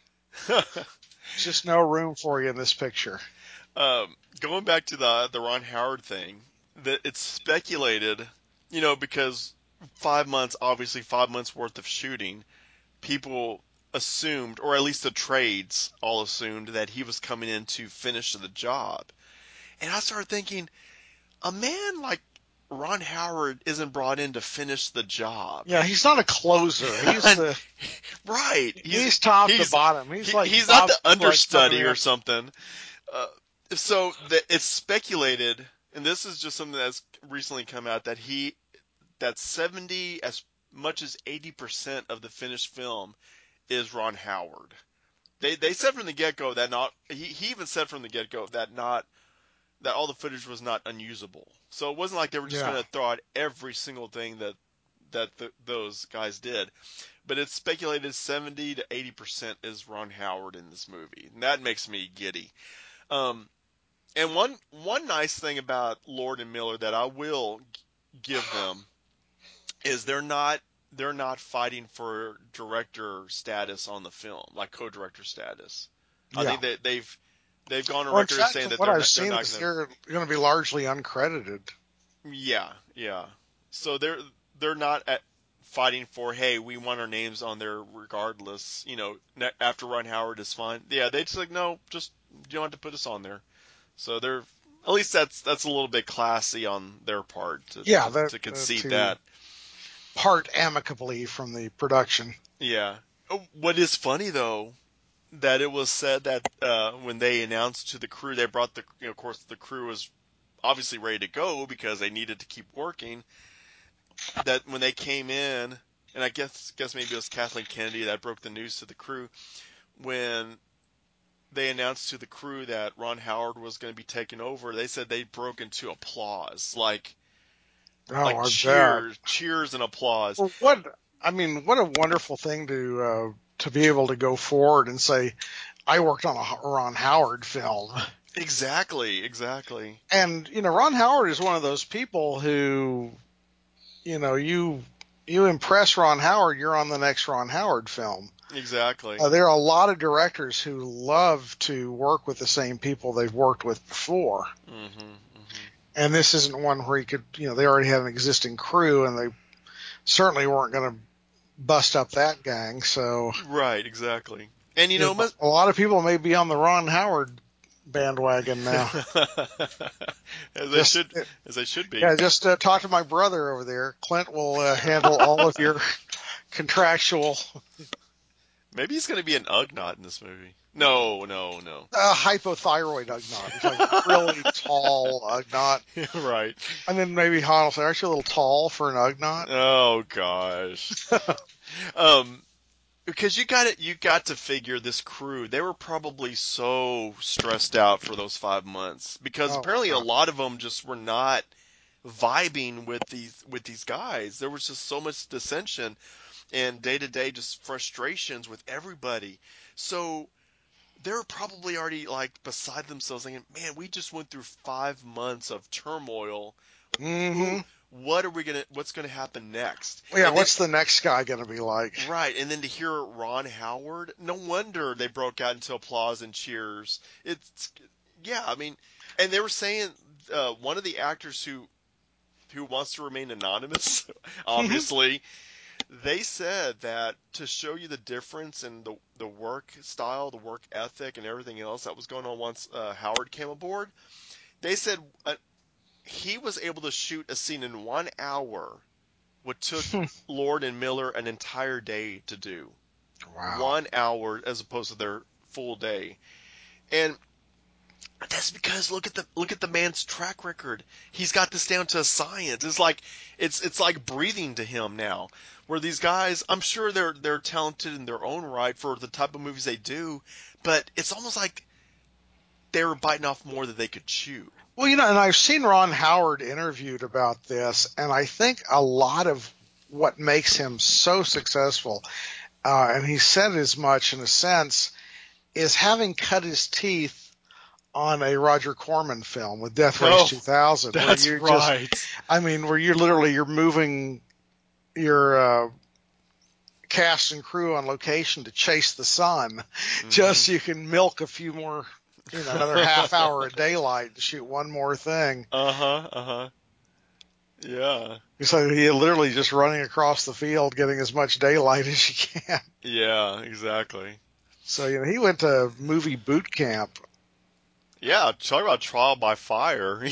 just no room for you in this picture. um, Going back to the the Ron Howard thing, that it's speculated, you know, because five months, obviously five months worth of shooting, people assumed, or at least the trades all assumed, that he was coming in to finish the job. And I started thinking, a man like Ron Howard isn't brought in to finish the job. Yeah, he's not a closer. He's the Right. He's he's top to he's bottom. He's he, like he's not Bob the Kulick coming understudy or in. something. Uh, so the, it's speculated, and this is just something that's recently come out, that he that seventy as much as eighty percent of the finished film is Ron Howard. They they said from the get go that not he, he even said from the get go that not that all the footage was not unusable. So it wasn't like they were just Yeah. going to throw out every single thing that that the, those guys did. But it's speculated seventy to eighty percent is Ron Howard in this movie, and that makes me giddy. Um, and one one nice thing about Lord and Miller that I will give them is they're not they're not fighting for director status on the film, like co-director status. I Yeah. think that they've they've gone on Well, in record as fact, saying from that what they're I've not, they're seen, not is going to. they're going to be largely uncredited. Yeah, yeah. So they're they're not at fighting for, hey, we want our names on there regardless. You know, ne- after Ron Howard is fine. Yeah, they just like, no, just you don't have to put us on there. So they're at least that's that's a little bit classy on their part to Yeah, to, that to uh, concede to that. part amicably from the production. Yeah. Oh, what is funny though, that it was said that uh, when they announced to the crew, they brought the, you know, of course, the crew was obviously ready to go because they needed to keep working. That when they came in, and I guess guess maybe it was Kathleen Kennedy that broke the news to the crew when they announced to the crew that Ron Howard was going to be taking over. They said they broke into applause, like Oh, like I bet. cheers, cheers and applause. Well, what I mean, what a wonderful thing to uh, to be able to go forward and say, I worked on a Ron Howard film. Exactly, exactly, And you know, Ron Howard is one of those people who, you know, you you impress Ron Howard, you're on the next Ron Howard film. exactly. Uh, there are a lot of directors who love to work with the same people they've worked with before, Mhm, mhm. and this isn't one where he could, you know, they already had an existing crew, and they certainly weren't going to bust up that gang. So, Right, exactly. And you you know, know, must, a lot of people may be on the Ron Howard bandwagon now. as they Just should, as they should be. yeah, just uh, talk to my brother over there. Clint will uh, handle all of your contractual Maybe he's going to be an Ugnaught in this movie. No, no, no. uh, hypothyroid Ugnaught. He's like really tall Ugnaught. Right. And then maybe Han will say, aren't you a little tall for an Ugnaught? Oh gosh. Um, because you got it, you got to figure this crew. They were probably so stressed out for those five months because Oh, apparently a God. lot of them just were not vibing with these with these guys. There was just so much dissension and day to day just frustrations with everybody. So they're probably already like beside themselves thinking, man, we just went through five months of turmoil. Who, Mm-hmm. what are we gonna, what's gonna happen next? Yeah, And then, what's the next guy going to be like? right, and then to hear Ron Howard, no wonder they broke out into applause and cheers. It's, yeah, I mean, and they were saying, uh, one of the actors who, who wants to remain anonymous, Mm-hmm. obviously, they said that to show you the difference in the the work style, the work ethic, and everything else that was going on once uh, Howard came aboard, they said uh, he was able to shoot a scene in one hour, what took Lord and Miller an entire day to do. Wow. One hour as opposed to their full day, and that's because look at the look at the man's track record. He's got this down to a science. It's like it's it's like breathing to him now. Where these guys, I'm sure they're they're talented in their own right for the type of movies they do, but it's almost like they were biting off more than they could chew. Well, you know, and I've seen Ron Howard interviewed about this, and I think a lot of what makes him so successful, uh, and he said as much in a sense, is having cut his teeth on a Roger Corman film with Death Race Oh, two thousand, where that's you're just, right. I mean, where you're literally, you're moving your, uh, cast and crew on location to chase the sun, just Hmm. so you can milk a few more, you know, another half hour of daylight to shoot one more thing. Uh-huh, uh-huh. Yeah. So he literally just running across the field, getting as much daylight as you can. Yeah, exactly. So, you know, he went to movie boot camp. Yeah, talk about trial by fire.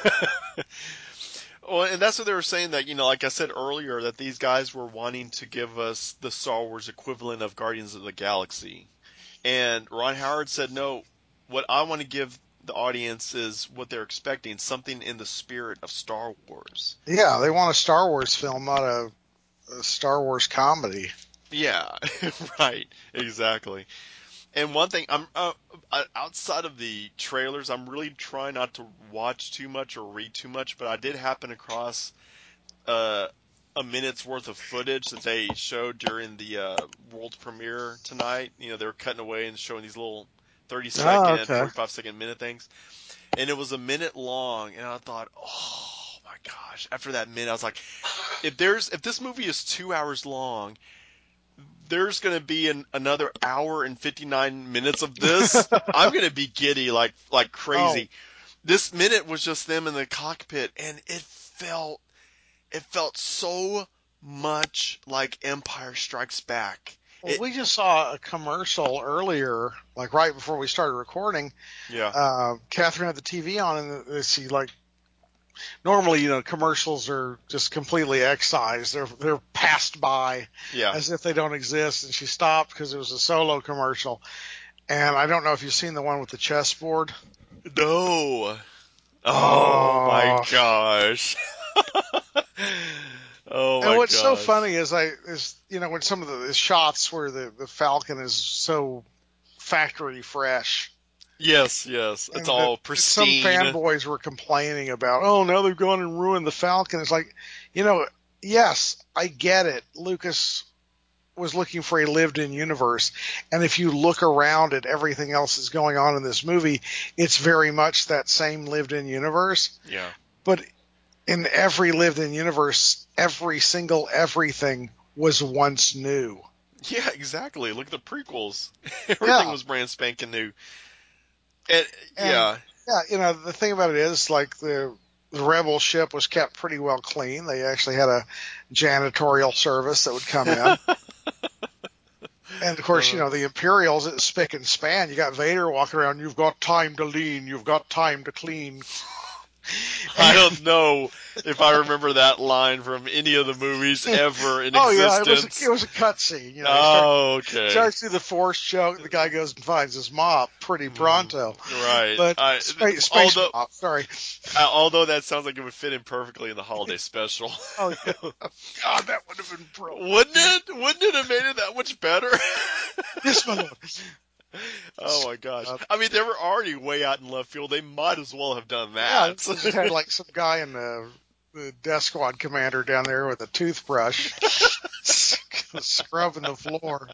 Well, and that's what they were saying that, you know, like I said earlier, that these guys were wanting to give us the Star Wars equivalent of Guardians of the Galaxy. And Ron Howard said, no, what I want to give the audience is what they're expecting, something in the spirit of Star Wars. Yeah, they want a Star Wars film, not a, a Star Wars comedy. Yeah, right, exactly. And one thing, I'm uh, uh, outside of the trailers, I'm really trying not to watch too much or read too much, but I did happen across uh, a minute's worth of footage that they showed during the uh, world premiere tonight. You know, they were cutting away and showing these little thirty Oh, second, okay. forty-five second minute things. And it was a minute long, and I thought, oh my gosh. After that minute, I was like, if there's if this movie is two hours long, there's going to be an, another hour and fifty-nine minutes of this. I'm going to be giddy like like Oh, crazy. This minute was just them in the cockpit, and it felt it felt so much like Empire Strikes Back. well, It we just saw a commercial earlier, like right before we started recording. yeah Uh, Catherine had the T V on, and she like normally, you know, commercials are just completely excised. They're they're passed by yeah as if they don't exist. And she stopped because it was a solo commercial. And I don't know if you've seen the one with the chessboard. no. Oh my Oh, gosh. Oh and my what's so gosh. funny is I is you know when some of the, the shots where the the Falcon is so factory fresh. Yes, yes. It's And that all some pristine. fanboys were complaining about, oh, now they've gone and ruined the Falcon. It's like, you know, yes, I get it. Lucas was looking for a lived-in universe, and if you look around at everything else that's going on in this movie, it's very much that same lived-in universe. Yeah. But in every lived-in universe, every single everything was once new. Yeah, exactly. Look at the prequels. Everything Yeah, was brand spanking new. And and yeah. yeah, you know, the thing about it is, like the the rebel ship was kept pretty well clean. They actually had a janitorial service that would come in. And of course, you Uh, know, the Imperials, it's spick and span. You got Vader walking around, you've got time to lean, you've got time to clean. I And, don't know if I remember that line from any of the movies ever in oh yeah, it was a, it existence. was a cutscene. You know, you start Oh, okay. starts through the Force choke. The guy goes and finds his mop pretty Mm, pronto. right. But I space space although mop, sorry. uh, although that sounds like it would fit in perfectly in the holiday special. Oh yeah, God, that would have been brilliant. Wouldn't it? Wouldn't it have made it that much better? Yes, my lord. Oh my gosh. Uh, I mean, they were already way out in left field. They might as well have done yeah, that. they just had like some guy in the, the death squad commander down there with a toothbrush scrubbing the floor.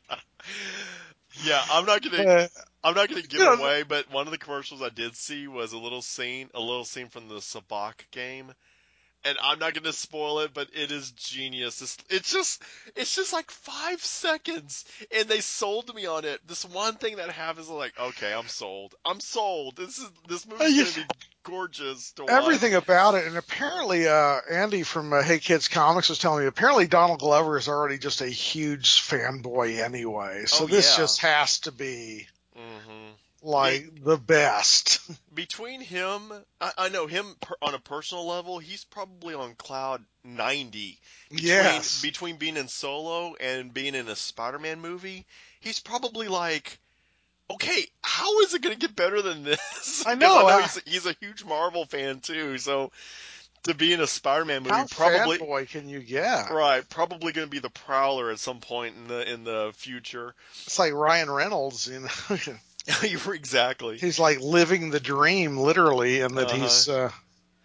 Yeah, I'm not gonna Uh, I'm not gonna give you it know, away, but one of the commercials I did see was a little scene, a little scene from the Sabak game, and I'm not gonna spoil it, but it is genius. It's, it's just, it's just like five seconds, and they sold me on it. This one thing that happens, I'm like, okay, I'm sold. I'm sold. This is this movie's you- gonna be gorgeous to watch. everything about it, and apparently, uh, Andy from uh, Hey Kids Comics was telling me apparently Donald Glover is already just a huge fanboy anyway. So Oh this yeah. just has to be Hmm. Be, like the best. between him, I, I know him per, on a personal level. He's probably on cloud ninety between Yes, between being in Solo and being in a Spider-Man movie. He's probably like, okay, how is it going to get better than this? I Because I know. know Uh, he's he's a huge Marvel fan too. So to be in a Spider-Man movie, how probably fanboy can you get? right, probably going to be the Prowler at some point in the in the future. It's like Ryan Reynolds, you know. You're exactly. He's like living the dream, literally, and that Uh huh. he's. Uh,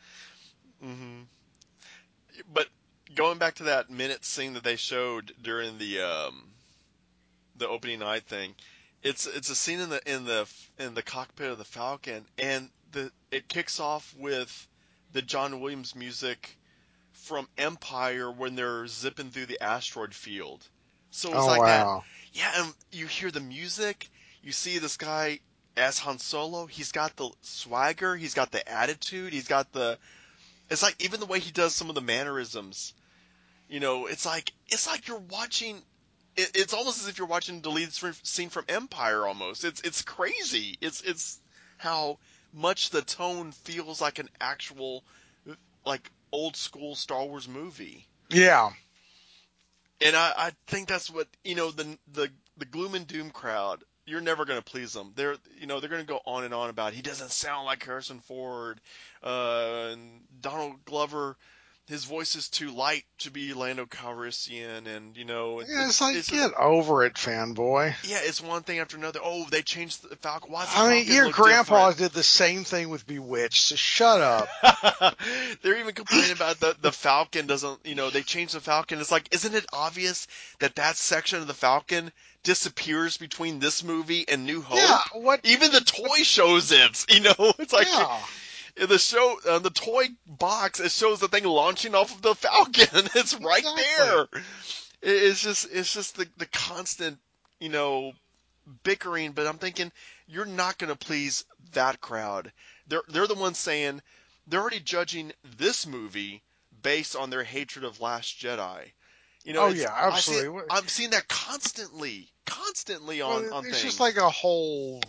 Hmm. But going back to that minute scene that they showed during the um, the opening night thing, It's it's a scene in the in the in the cockpit of the Falcon, and the it kicks off with the John Williams music from Empire when they're zipping through the asteroid field. So it's Oh like that. wow. Yeah, and you hear the music, you see this guy as Han Solo. He's got the swagger, he's got the attitude, he's got the. It's like even the way he does some of the mannerisms. You know, it's like it's like you're watching. It, it's almost as if you're watching a deleted scene from Empire. Almost, it's it's crazy. It's it's how much the tone feels like an actual, like old school Star Wars movie. Yeah. And I, I think that's what you know the the the gloom and doom crowd. You're never going to please them. They're you know they're going to go on and on about he doesn't sound like Harrison Ford, uh, and Donald Glover. His voice is too light to be Lando Calrissian, and you know it, Yeah, it's it's like it's just get over it, fanboy. yeah, it's one thing after another. Oh, they changed the Falcon. Why does the I mean, Falcon your look grandpa different? did the same thing with Bewitched, so shut up. They're even complaining about the the Falcon doesn't, you know, they changed the Falcon. It's like, isn't it obvious that that section of the Falcon disappears between this movie and New Yeah, Hope? what? Even the toy shows it. You know, it's like Yeah, in the show, uh, the toy box, it shows the thing launching off of the Falcon. It's right exactly. there. It- It's just, it's just the the constant, you know, bickering, but I'm thinking you're not going to please that crowd. They're they're the ones saying they're already judging this movie based on their hatred of Last Jedi. You know, Oh it's yeah, I see it, absolutely. I'm seeing that constantly, constantly on Well, on there's just things. like a whole,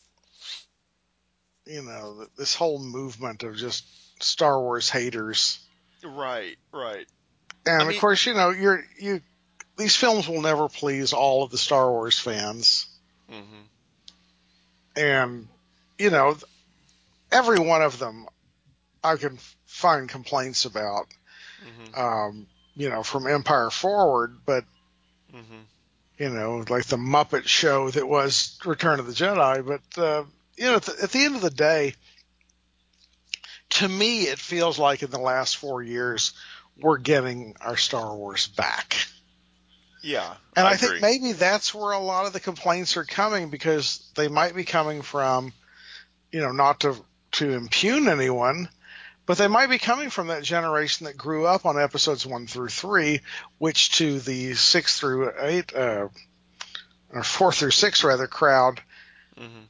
you know, this whole movement of just Star Wars haters. Right, right. I And of mean, course, you know, you're you these films will never please all of the Star Wars fans. mhm, And you know, every one of them I can find complaints about. mhm, Um, you know, from Empire forward, but mhm. you know, like the Muppet Show that was Return of the Jedi. But uh, you know, at the, at the end of the day, to me, it feels like in the last four years we're getting our Star Wars back. Yeah, And I I think agree. maybe that's where a lot of the complaints are coming because they might be coming from, you know, not to to impugn anyone, but they might be coming from that generation that grew up on episodes one through three, which to the six through eight, uh, or four through six rather, crowd Mhm,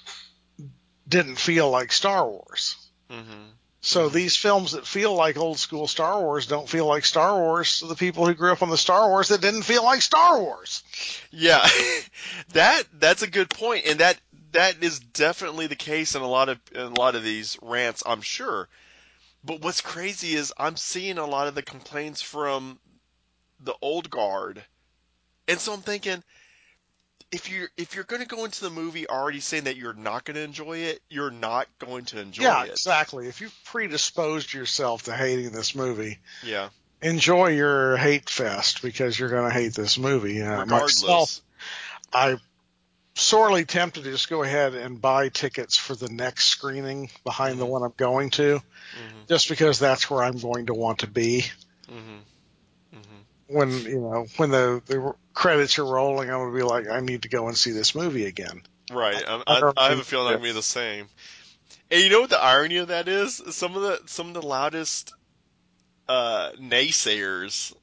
didn't feel like Star Wars. mhm, So mhm. these films that feel like old school Star Wars don't feel like Star Wars to the people who grew up on the Star Wars that didn't feel like Star Wars. Yeah, that that's a good point, and that that is definitely the case in a lot of in a lot of these rants, I'm sure. But what's crazy is I'm seeing a lot of the complaints from the old guard. And so I'm thinking if you're if you're going to go into the movie already saying that you're not going to enjoy it, you're not going to enjoy Yeah, it. exactly. If you've predisposed yourself to hating this movie, Yeah, enjoy your hate fest because you're going to hate this movie. Uh, myself, regardless. I'm sorely tempted to just go ahead and buy tickets for the next screening behind the Mhm. one I'm going to, Mhm. just because that's where I'm going to want to be. Mhm. Mhm. When you know when the, the credits are rolling, I'm gonna be like, I need to go and see this movie again. I, Right. I, I I don't I have need a feeling I'm going to be the this. same. And you know what the irony of that is? Some of the some of the loudest uh naysayers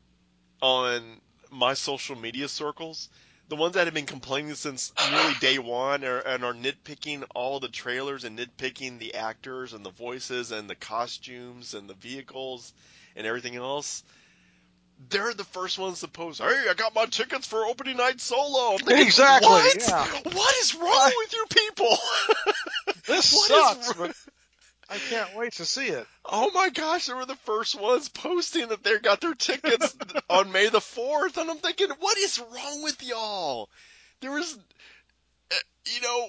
on my social media circles, the ones that have been complaining since nearly day one are, and are nitpicking all the trailers and nitpicking the actors and the voices and the costumes and the vehicles and everything else. They're the first ones to post, "Hey, I got my tickets for opening night Solo." I'm thinking, Exactly. what? Yeah. What is wrong I, with you people? this What is sucks, but I can't wait to see it. Oh my gosh, they were the first ones posting that they got their tickets on May the fourth, and I'm thinking, what is wrong with y'all? There was, uh, you know,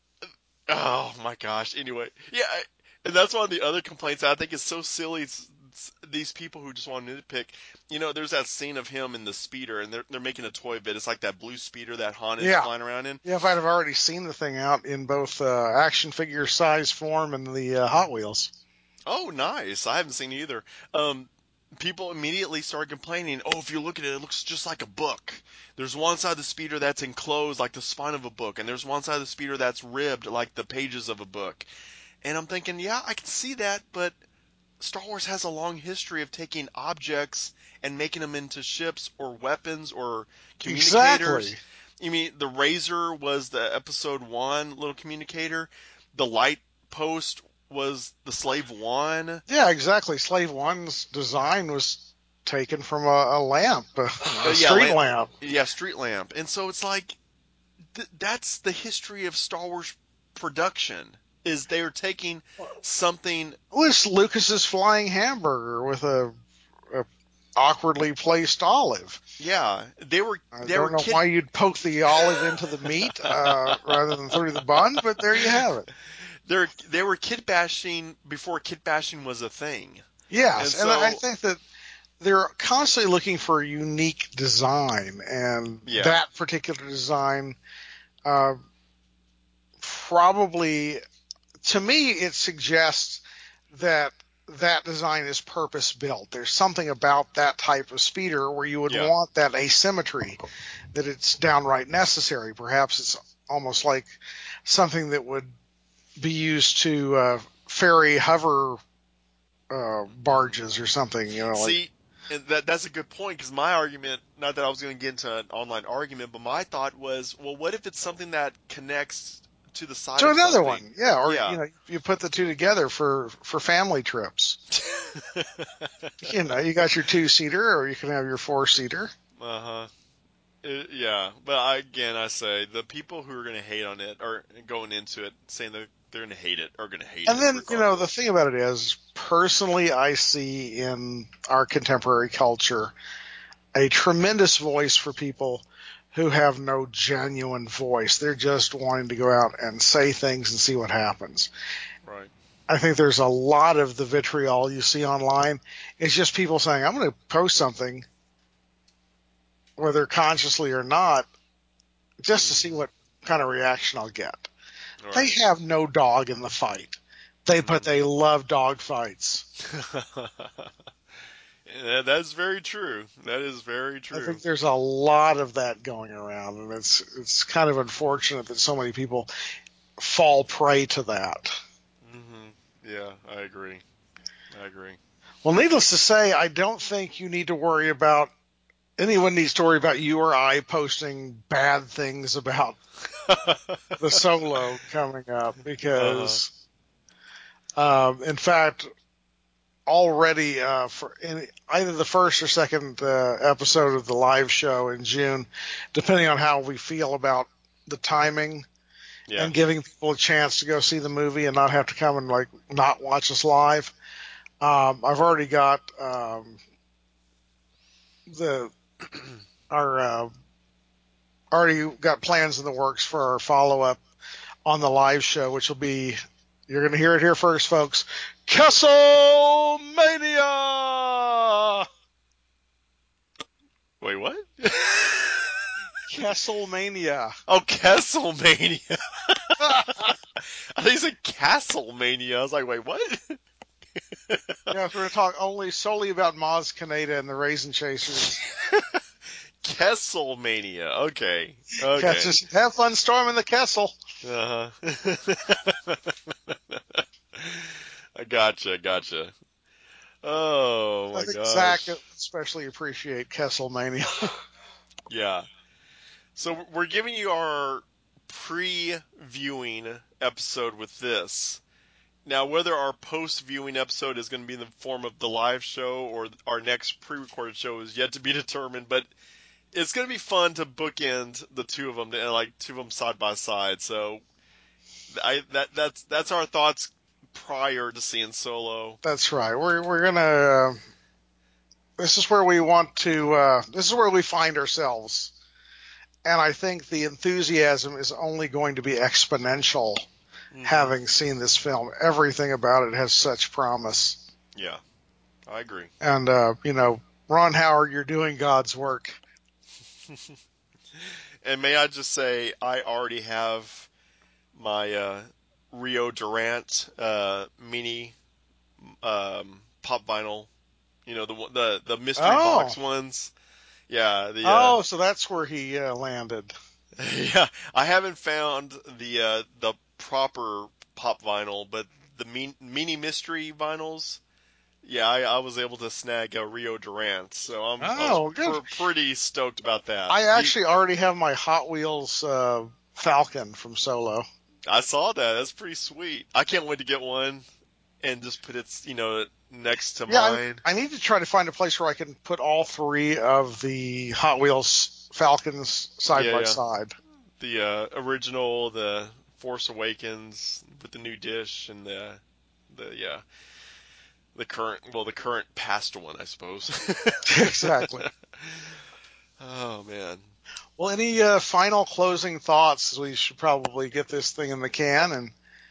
oh my gosh. Anyway, yeah, I- and that's one of the other complaints I think is so silly. It's, it's these people who just want to nitpick. You know, there's that scene of him in the speeder, and they're they're making a toy of it. It's like that blue speeder that Han is Yeah. flying around in. Yeah, if I'd have already seen the thing out in both uh, action figure size form and the uh, Hot Wheels. Oh, nice. I haven't seen it either. Um, people immediately started complaining, oh, if you look at it, it looks just like a book. There's one side of the speeder that's enclosed like the spine of a book, and there's one side of the speeder that's ribbed like the pages of a book. And I'm thinking, yeah, I can see that, but Star Wars has a long history of taking objects and making them into ships or weapons or Exactly. communicators. You mean the Razor was the episode one little communicator? The light post was the Slave One? Yeah, exactly. Slave One's design was taken from a, a lamp, a, Uh, a yeah, street lamp. lamp. Yeah, street lamp. And so it's like th- that's the history of Star Wars production. Is they're taking something. It was Lucas's flying hamburger with a, a awkwardly placed olive. Yeah, they were I they were don't know kid why you'd poke the olive into the meat uh, rather than through the bun, but there you have it. they're they were kid bashing before kid bashing was a thing. And Yes, and I so, think that they're constantly looking for a unique design, and yeah, that particular design uh, probably, to me, it suggests that that design is purpose built. There's something about that type of speeder where you would yeah, want that asymmetry, that it's downright necessary. Perhaps it's almost like something that would be used to uh, ferry hover uh, hmm. barges or something, you know, like See, and that that's a good point because my argument, not that I was going to get into an online argument, but my thought was, well, what if it's something that connects to the side to of another something? one. Yeah, or you Yeah. know, you put the two together for for family trips. You know, you got your two seater, or you can have your four seater. Uh-huh. It, yeah, but I, again, I say the people who are going to hate on it or going into it saying that they're going to hate it are going to hate And it then, you know, the regardless. thing about it is, personally, I see in our contemporary culture a tremendous voice for people who have no genuine voice. They're just wanting to go out and say things and see what happens. Right. I think there's a lot of the vitriol you see online. It's just people saying, I'm going to post something, whether consciously or not, just to see Hmm. what kind of reaction I'll get. They Right. have no dog in the fight. They, but Hmm. they love dog fights. Yeah, that's very true. That is very I true. think there's a lot of that going around, and it's it's kind of unfortunate that so many people fall prey to that. Hmm. Yeah, I agree. I agree. Well, needless to say, I don't think you need to worry about anyone needs to worry about you or I posting bad things about the Solo coming up Uh-huh. because, um, in fact, already uh, for in either the first or second uh, episode of the live show in June, depending on how we feel about the timing Yeah. and giving people a chance to go see the movie and not have to come and like not watch us live. Um, I've already got um, the our uh, already got plans in the works for our follow up on the live show, which will be you're going to hear it here first, folks. Kesselmania. Wait, what? Kesselmania. Oh, Castlemania. I think you said Castlemania. I was like, wait, what? Yeah, so we're going to talk only solely about Maz Kaneda and the Raisin Chasers. Castlemania. Okay. Yeah, Okay. just have fun storming the Kessel. Uh-huh. I gotcha, gotcha. Oh I my think Zach gosh. especially appreciate Kesselmania. Yeah. So we're giving you our pre-viewing episode with this. Now, whether our post-viewing episode is going to be in the form of the live show or our next pre-recorded show is yet to be determined, but it's going to be fun to bookend the two of them, like two of them side by side. So I that that's that's our thoughts prior to seeing Solo. That's right. We're we're gonna. Uh, this is where we want to. Uh, this is where we find ourselves, and I think the enthusiasm is only going to be exponential. Hmm. Having seen this film, everything about it has such promise. Yeah, I agree. And uh, you know, Ron Howard, you're doing God's work. And may I just say, I already have my uh, Rio Durant uh, mini um, pop vinyl You know, the the the mystery Oh, box ones. Yeah, the uh, oh, so that's where he uh, landed. yeah. I haven't found the uh, the proper pop vinyl, but the min- mini mystery vinyls. Yeah, I, I was able to snag a Rio Durant, so I'm I was Oh, good. pr- pretty stoked about that. I He, actually already have my Hot Wheels uh, Falcon from Solo. I saw that. That's pretty sweet. I can't wait to get one and just put it, you know, next to Yeah, I, mine. I need to try to find a place where I can put all three of the Hot Wheels Falcons side Yeah, by yeah. side. The uh, original, the Force Awakens with the new dish, and the the yeah the current well the current past one, I suppose. Exactly. Oh man. Well, any uh, final closing thoughts? We should probably get this thing in the can. And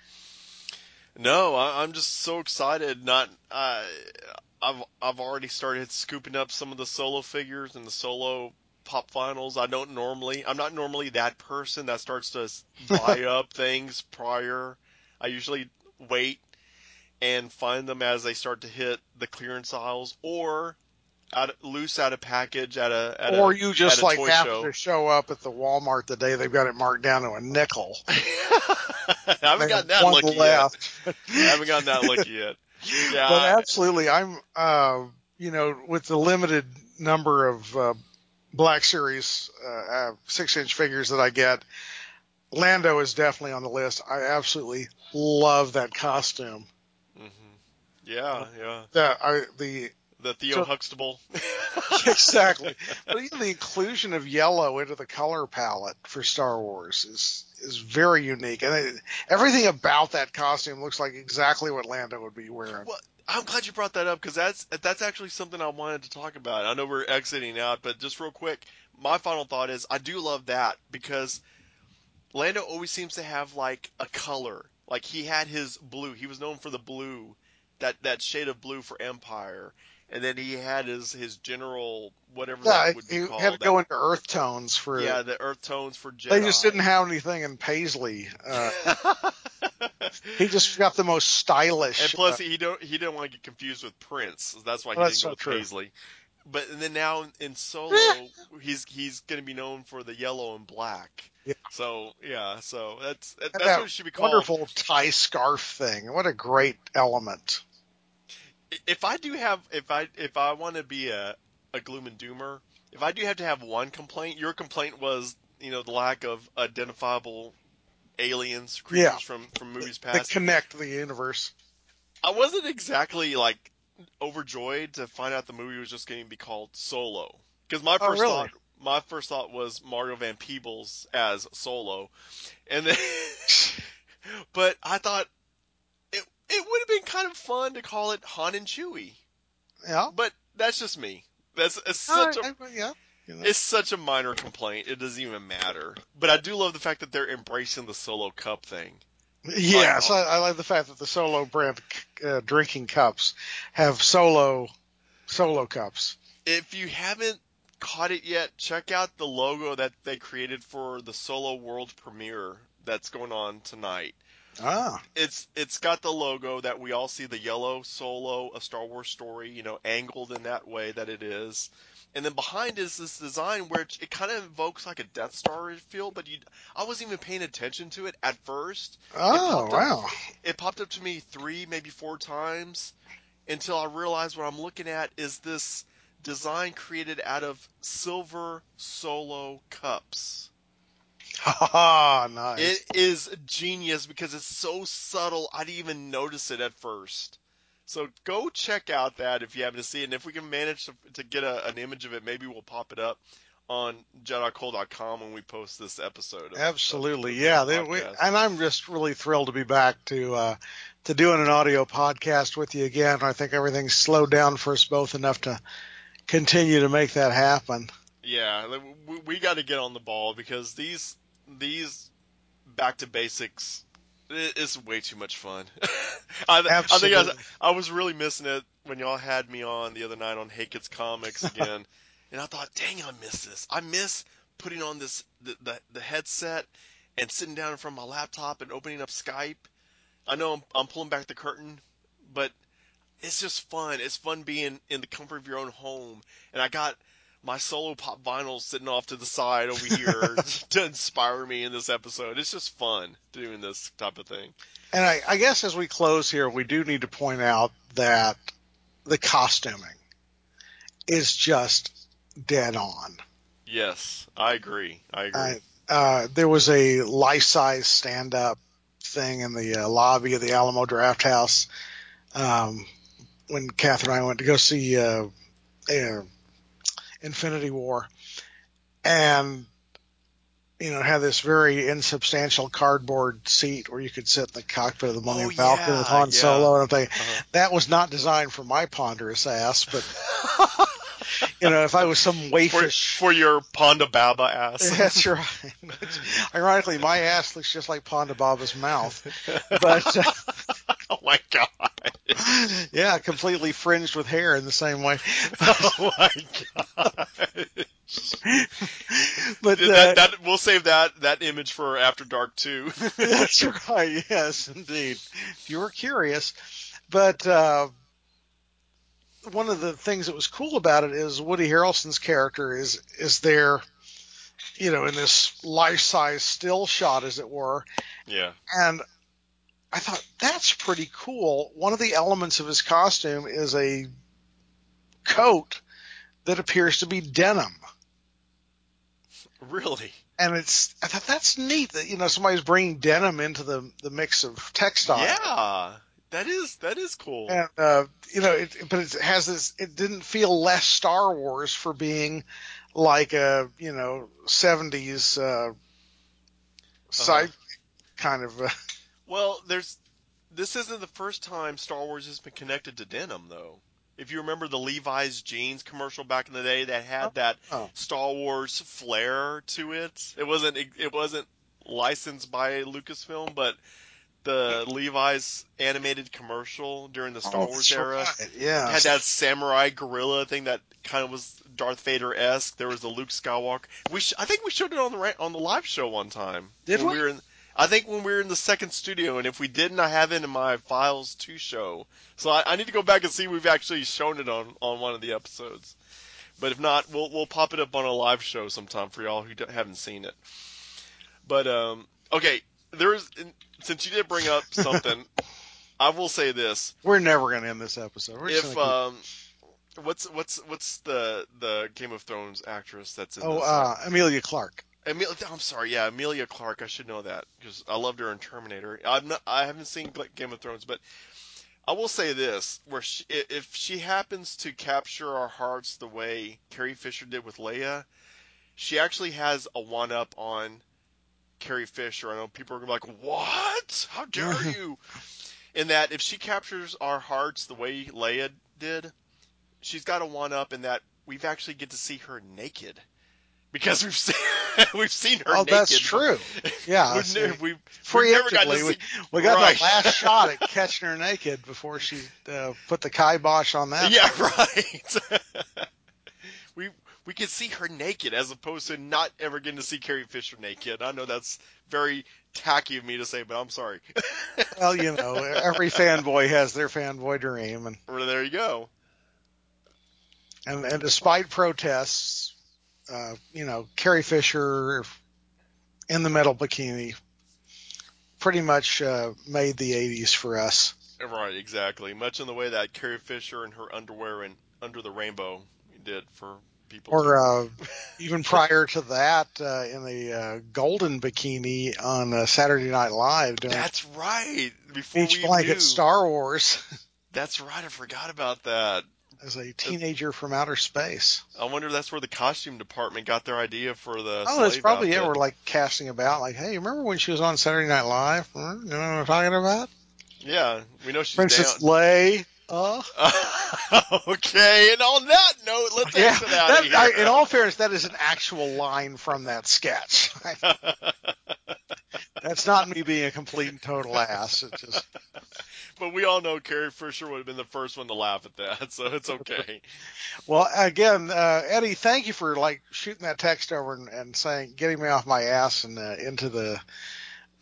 No, I, I'm just so excited. Not uh, I've I've already started scooping up some of the solo figures and the solo pop finals. I don't normally. I'm not normally that person that starts to s- buy up things prior. I usually wait and find them as they start to hit the clearance aisles or out loose out of package at a at or a you at just a like toy happen show. to show up at the Walmart the day they've got it marked down to a nickel. I haven't They have gotten that one lucky yet. left. I haven't gotten that lucky yet. Yeah, But I, absolutely, I'm, uh, you know, with the limited number of uh, Black Series uh, uh, six inch figures that I get, Lando is definitely on the list. I absolutely love that costume. hmm yeah, yeah. The I, the The Theo so Huxtable. exactly, but even the inclusion of yellow into the color palette for Star Wars is is very unique, and it, everything about that costume looks like exactly what Lando would be wearing. Well, I'm glad you brought that up because that's that's actually something I wanted to talk about. I know we're exiting out, but just real quick, my final thought is I do love that because Lando always seems to have like a color. Like he had his blue. He was known for the blue, that that shade of blue for Empire, and then he had his his general whatever that Yeah, would be he had to called. That go into earth tones for. yeah, the earth tones for They just didn't Jedi. have anything in Paisley. Uh, he just got the most And stylish. Uh, plus, he don't he didn't want to get confused with Prince. That's why he that's didn't go so with true. Paisley. But and then now in Eh, Solo, he's he's going to be known for the yellow and black. yeah, So yeah, so that's and that's that what it should be called. wonderful tie scarf thing. What a great element. If I do have if I if I want to be a a gloom and doomer, if I do have to have one complaint, your complaint was you know the lack of identifiable aliens, Yeah, creatures from from movies that past. connect the universe. I wasn't exactly like overjoyed to find out the movie was just going to be called Solo. Because my Oh, first really? thought, my first thought was Mario Van Peebles as Solo, and then, but I thought it it would have been kind of fun to call it Han and Chewie. Yeah. But that's just me. That's it's Uh, such a I, yeah. You know. it's such a minor complaint. It doesn't even matter. But I do love the fact that they're embracing the Solo Cup thing. Like, Yes, I, I like the fact that the Solo brand uh, drinking cups have Solo Solo cups. if you haven't caught it yet, check out the logo that they created for the Solo World premiere that's going on tonight. Ah. It's it's got the logo that we all see, the yellow Solo, a Star Wars story, you know, angled in that way that it is. And then behind is this design where it, it kind of invokes like a Death Star feel, but you I wasn't even paying attention to it at first. It Oh, popped up wow. it popped up to me three, maybe four times until I realized what I'm looking at is this design created out of silver Solo cups. Ha ha, It nice. is genius because it's so subtle, I didn't even notice it at first. So go check out that if you haven't seen it. And if we can manage to, to get a, an image of it, maybe we'll pop it up on Jedi Cole dot com when we post this episode of, of, Absolutely, of the yeah. They, we, podcast. and I'm just really thrilled to be back to uh, to doing an audio podcast with you again. I think everything's slowed down for us both enough to continue to make that happen. Yeah, we, we got to get on the ball because these these back to basics it's way too much fun. I, I think I was, Absolutely. I was really missing it when y'all had me on the other night on Hey Kids Comics again, and I thought, dang, I miss this. I miss putting on this the, the, the headset and sitting down in front of my laptop and opening up Skype. I know I'm, I'm pulling back the curtain, but it's just fun. It's fun being in the comfort of your own home. And I got my solo pop vinyl sitting off to the side over here to inspire me in this episode. It's just fun doing this type of thing. And I, I guess as we close here, we do need to point out that the costuming is just dead on. Yes, I agree. I agree. I, uh, there was a life-size stand-up thing in the uh, lobby of the Alamo Draft House um, when Catherine and I went to go see uh, uh, Infinity War, and you know, had this very insubstantial cardboard seat where you could sit in the cockpit of the Millennium Oh Falcon with yeah, Han yeah. Solo, and I'm thinking Uh-huh. that was not designed for my ponderous ass, but you know, if I was some for, waifish. for your Ponda Baba ass. That's right. Ironically, my ass looks just like Ponda Baba's mouth, but uh, Oh my god. yeah, completely fringed with hair in the same way. Oh my god. But uh, that that we'll save that that image for After Dark too. that's right. Yes, indeed. If you were curious, but uh, one of the things that was cool about it is Woody Harrelson's character is is there, you know, in this life-size still shot, as it were, Yeah. and I thought that's pretty cool. One of the elements of his costume is a coat that appears to be denim. Really? And it's, I thought that's neat that, you know, somebody's bringing denim into the, the mix of textile. Yeah. That is that is cool. And, uh, you know, it, but it has this, it didn't feel less Star Wars for being like a, you know, seventies, uh, side Uh-huh. kind of, uh, Well, there's this isn't the first time Star Wars has been connected to denim though. If you remember the Levi's jeans commercial back in the day that had that oh, Star Wars flair to it. It wasn't it wasn't licensed by Lucasfilm, but the Levi's animated commercial during the Star oh, Wars that's era right. Yeah. had that samurai gorilla thing that kind of was Darth Vader esque. There was the Luke Skywalker. We sh- I think we showed it on the ra- on the live show one time Did when we? we were in. I think when we were in the second studio, and if we didn't, I have it in my files to show. So I, I need to go back and see if we've actually shown it on, on one of the episodes. But if not, we'll we'll pop it up on a live show sometime for y'all who don't- haven't seen it. But um, okay, there's since you did bring up something, I will say this: We're never going to end this episode. We're just if going to keep. um, what's what's what's the the Game of Thrones actress that's in Oh, this? Uh, uh, Amelia Clark. Emil, I'm sorry, yeah, Amelia Clark. I should know that because I loved her in Terminator. I'm not, I haven't seen Game of Thrones, but I will say this: where she, if she happens to capture our hearts the way Carrie Fisher did with Leia, she actually has a one up on Carrie Fisher. I know people are gonna be like, "What? How dare you?" In that, if she captures our hearts the way Leia did, she's got a one up in that we've actually get to see her naked because we've seen we've seen her Oh, that's naked. true. Yeah, we've, see, ne- we've we've never gotten to preemptively, we, see we got right. the last shot at catching her naked before she uh, put the kibosh on that. Yeah, right. we we can see her naked as opposed to not ever getting to see Carrie Fisher naked. I know that's very tacky of me to say, but I'm sorry. Well, you know, every fanboy has their fanboy dream, and Well, there you go. and, and despite protests, uh, you know, Carrie Fisher in the metal bikini pretty much uh, made the eighties for us. Right, exactly. Much in the way that Carrie Fisher and her underwear and Under the Rainbow did for people Or too. uh, even prior to that, uh, in the uh, golden bikini on uh, Saturday Night Live doing That's right. Before Beach we even Blanket knew. Star Wars That's right. I forgot about that. as a teenager from outer space. I wonder if that's where the costume department got their idea for the Oh, it's slave probably, yeah, outfit. we're like casting about, like, hey, remember when she was on Saturday Night Live? You know what I'm talking about? Yeah, we know she's Princess down. Leia. Uh, Okay, and on that note, let's yeah, exit out of that, I, here. in all fairness, that is an actual line from that sketch. That's not me being a complete and total ass. It's just, But we all know Carrie Fisher would have been the first one to laugh at that, so it's okay. well, again, uh, Eddie, thank you for like shooting that text over and, and saying, getting me off my ass and uh, into the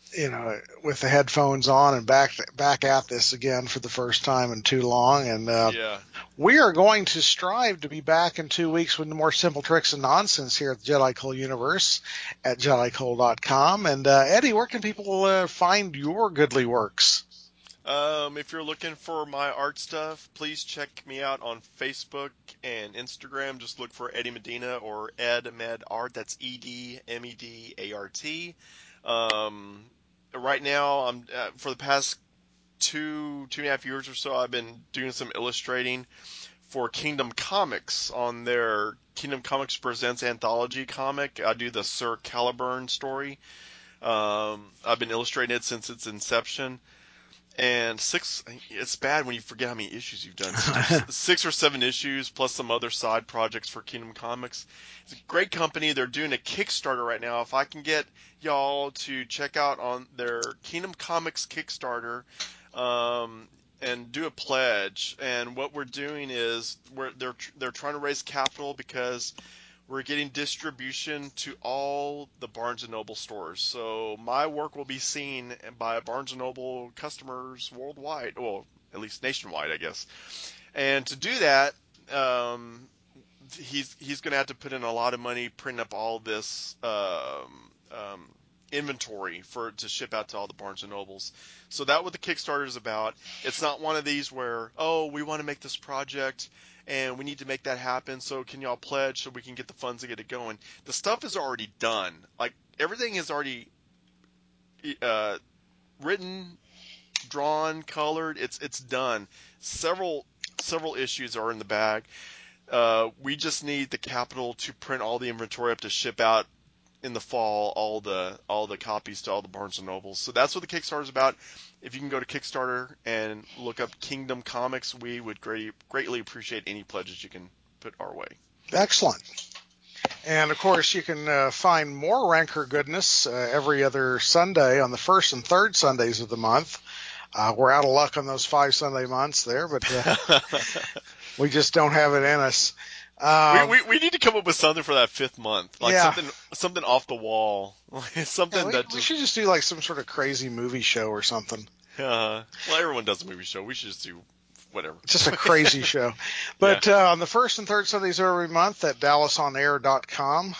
you know, with the headphones on and back back at this again for the first time in too long. And uh, Yeah. we are going to strive to be back in two weeks with more simple tricks and nonsense here at the Jedi Cole Universe at Jedi Cole dot com. And uh, Eddie, where can people uh, find your goodly works? Um, if you're looking for my art stuff, please check me out on Facebook and Instagram. Just look for Eddie Medina or Ed Med Art. That's E D M E D A R T. Um, right now, I'm uh, for the past two two and a half years or so, I've been doing some illustrating for Kingdom Comics on their Kingdom Comics Presents anthology comic. I do the Sir Caliburn story. Um, I've been illustrating it since its inception. And six, it's bad when you forget how many issues you've done. To do six or seven issues plus some other side projects for Kingdom Comics. It's a great company. They're doing a Kickstarter right now. If I can get y'all to check out on their Kingdom Comics Kickstarter, um, and do a pledge. And what we're doing is we're they're they're trying to raise capital because we're getting distribution to all the Barnes and Noble stores. So my work will be seen by Barnes and Noble customers worldwide, well, at least nationwide, I guess. And to do that, um, he's he's going to have to put in a lot of money printing up all this um, um, inventory for to ship out to all the Barnes and Nobles. So that's what the Kickstarter is about. It's not one of these where, oh, we want to make this project and we need to make that happen. So can y'all pledge so we can get the funds to get it going? The stuff is already done. Like everything is already uh, written, drawn, colored. It's it's done. Several several issues are in the bag. Uh, we just need the capital to print all the inventory up to ship out in the fall all the all the copies to all the Barnes and Nobles. So that's what the Kickstarter is about. If you can go to Kickstarter and look up Kingdom Comics, we would great, greatly appreciate any pledges you can put our way. Excellent. And of course, you can uh, find more Ranker goodness uh, every other Sunday on the first and third Sundays of the month. Uh, we're out of luck on those five Sunday months there, but uh, we just don't have it in us. we, Um, we we need to come up with something for that fifth month, like yeah, something something off the wall, yeah something we, that we just. should just do like some sort of crazy movie show or something. Uh, well, everyone does a movie show. We should just do whatever. Just a crazy show. Yeah. But uh, on the first and third Sundays of every month at Dallas On Air dot com.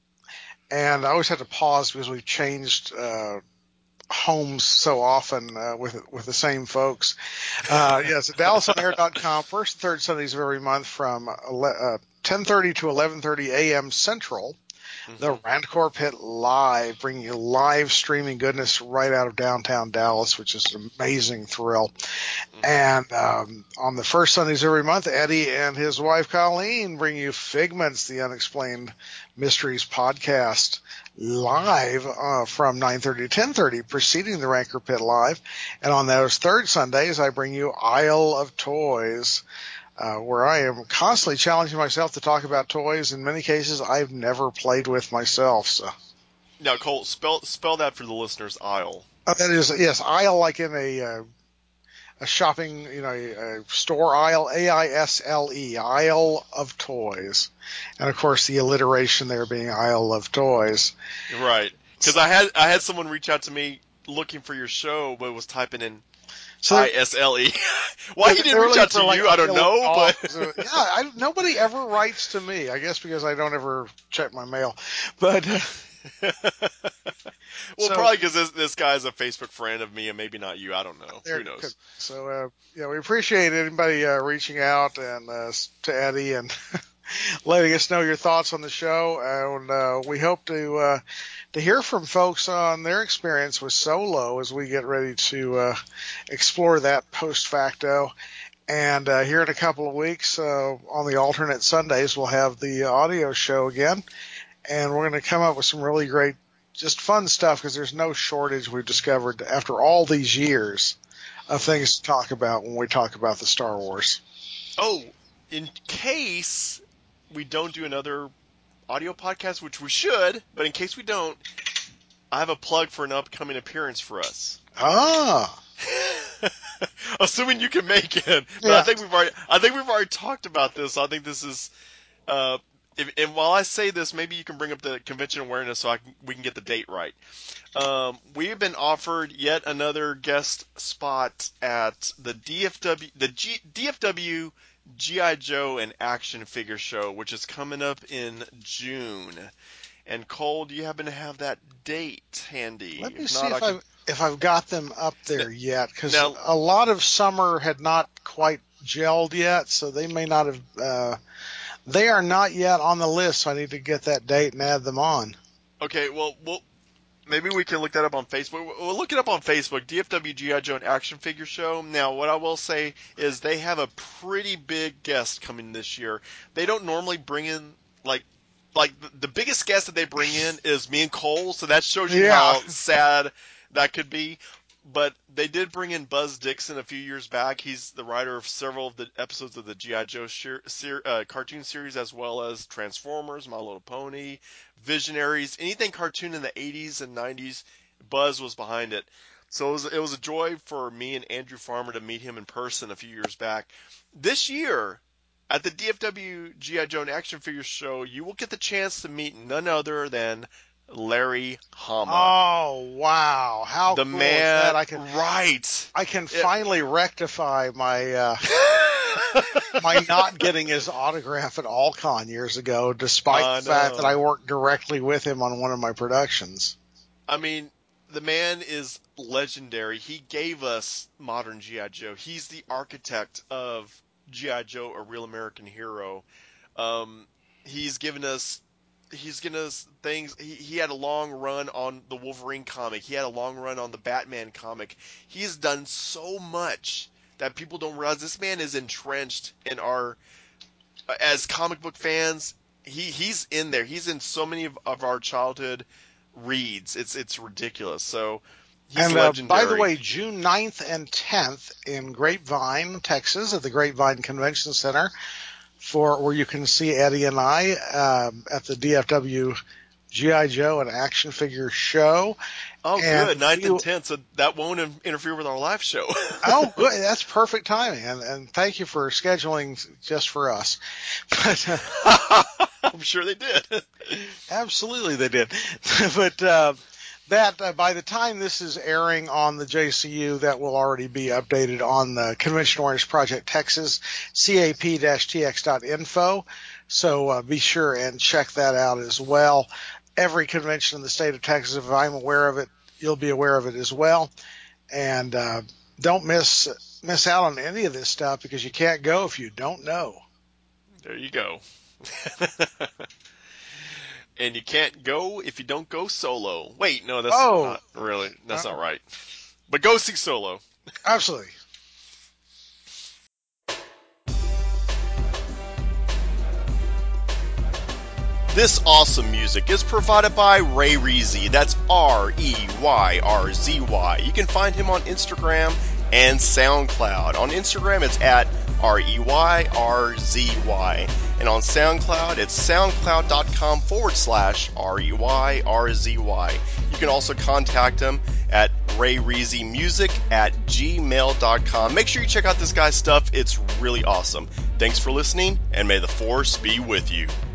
And I always have to pause because we've changed uh, homes so often uh, with with the same folks. Uh, yes, at Dallas On Air dot com, first and third Sundays of every month from uh, ten thirty to eleven thirty a.m. Central. The Mm-hmm. Randcore Pit Live, bringing you live streaming goodness right out of downtown Dallas, which is an amazing thrill. Mm-hmm. And um, on the first Sundays every month, Eddie and his wife Colleen bring you Figments, the Unexplained Mysteries podcast, live uh, from nine thirty to ten thirty, preceding the Ranker Pit Live. And on those third Sundays, I bring you Isle of Toys, uh, where I am constantly challenging myself to talk about toys. In many cases, I've never played with myself. So Now, Cole, spell spell that for the listeners. Aisle. uh, that is, yes, Isle like in a uh, a shopping, you know, a store aisle, A I S L E, Isle of Toys. And of course, the alliteration there being Isle of Toys. Right. Because I had I had someone reach out to me looking for your show, but was typing in So I they're, S L E. Why yeah, he didn't they're reach looking out for to like you, a I don't million know, but dollars. Uh, yeah, I, nobody ever writes to me. I guess because I don't ever check my mail. But uh, well, so probably because this this guy's a Facebook friend of me, and maybe not you. I don't know. there Who it could. knows? So uh, yeah, we appreciate anybody uh, reaching out and uh, to Eddie and letting us know your thoughts on the show. And uh, we hope to uh, to hear from folks on their experience with Solo as we get ready to uh, explore that post facto. And uh, here in a couple of weeks, uh, on the alternate Sundays, we'll have the audio show again. And we're going to come up with some really great, just fun stuff because there's no shortage, we've discovered, after all these years of Hmm. things to talk about when we talk about the Star Wars. Oh, in case we don't do another audio podcast, which we should, but in case we don't, I have a plug for an upcoming appearance for us. Ah, Assuming you can make it, but I yeah. think we've already I think we've already talked about this. I think this is uh, if, and while I say this, maybe you can bring up the convention awareness so I can, we can get the date right. Um, we have been offered yet another guest spot at the D F W, the G, D F W G I. Joe and Action Figure Show, which is coming up in June. And Cole, do you happen to have that date handy? Let me If see not, I if can. I've if I've got them up there yet, because Now, a lot of summer had not quite gelled yet, so they may not have. Uh, they are not yet on the list, so I need to get that date and add them on. okay, well, we'll maybe we can look that up on Facebook. We'll look it up on Facebook, D F W G I. Joe and Action Figure Show. Now, what I will say is they have a pretty big guest coming this year. They don't normally bring in, like, like the biggest guest that they bring in is me and Cole, so that shows you Yeah, how sad that could be. But they did bring in Buzz Dixon a few years back. He's the writer of several of the episodes of the G I. Joe ser- ser- uh, cartoon series, as well as Transformers, My Little Pony, Visionaries, anything cartoon in the eighties and nineties. Buzz was behind it. So it was, it was a joy for me and Andrew Farmer to meet him in person a few years back. This year, at the D F W G I. Joe and Action Figure Show, you will get the chance to meet none other than Larry Hama. oh wow, how The cool is that? man, I can right. I can It, finally rectify my uh, my not getting his autograph at Alcon years ago, despite I the fact that know. I worked directly with him on one of my productions. I mean, the man is legendary. He gave us modern G I. Joe. He's the architect of G I. Joe, a real American hero. Um, he's given us he's given us things. He, he had a long run on the Wolverine comic. He had a long run on the Batman comic. He's done so much that people don't realize. This man is entrenched in our as comic book fans. He he's in there. He's in so many of, of our childhood reads. It's it's ridiculous. So he's And uh, by the legendary. way, June ninth and tenth in Grapevine, Texas, at the Grapevine Convention Center, for where you can see Eddie and I um, at the D F W G I. Joe and Action Figure Show. Oh, And good. Ninth we, and tenth. So that won't in- interfere with our live show. oh, good, that's perfect timing. And, and thank you for scheduling just for us. But uh, I'm sure they did. absolutely, they did. But uh, that uh, by the time this is airing on the J C U, that will already be updated on the Convention Awareness Project Texas, C A P T X dot info. So uh, be sure and check that out as well. Every convention in the state of Texas, if I'm aware of it, you'll be aware of it as well. And uh, don't miss miss out on any of this stuff, because you can't go if you don't know. There you go. And you can't go if you don't go solo. Wait, no, that's Oh, not really, that's uh, not right. But go see Solo. absolutely. This awesome music is provided by Ray Reezy. That's R E Y R Z Y. You can find him on Instagram and SoundCloud. On Instagram, it's at R E Y R Z Y. And on SoundCloud, it's soundcloud.com forward slash R E Y R Z Y. You can also contact him at rayreezymusic at gmail dot com. Make sure you check out this guy's stuff. It's really awesome. Thanks for listening, and may the force be with you.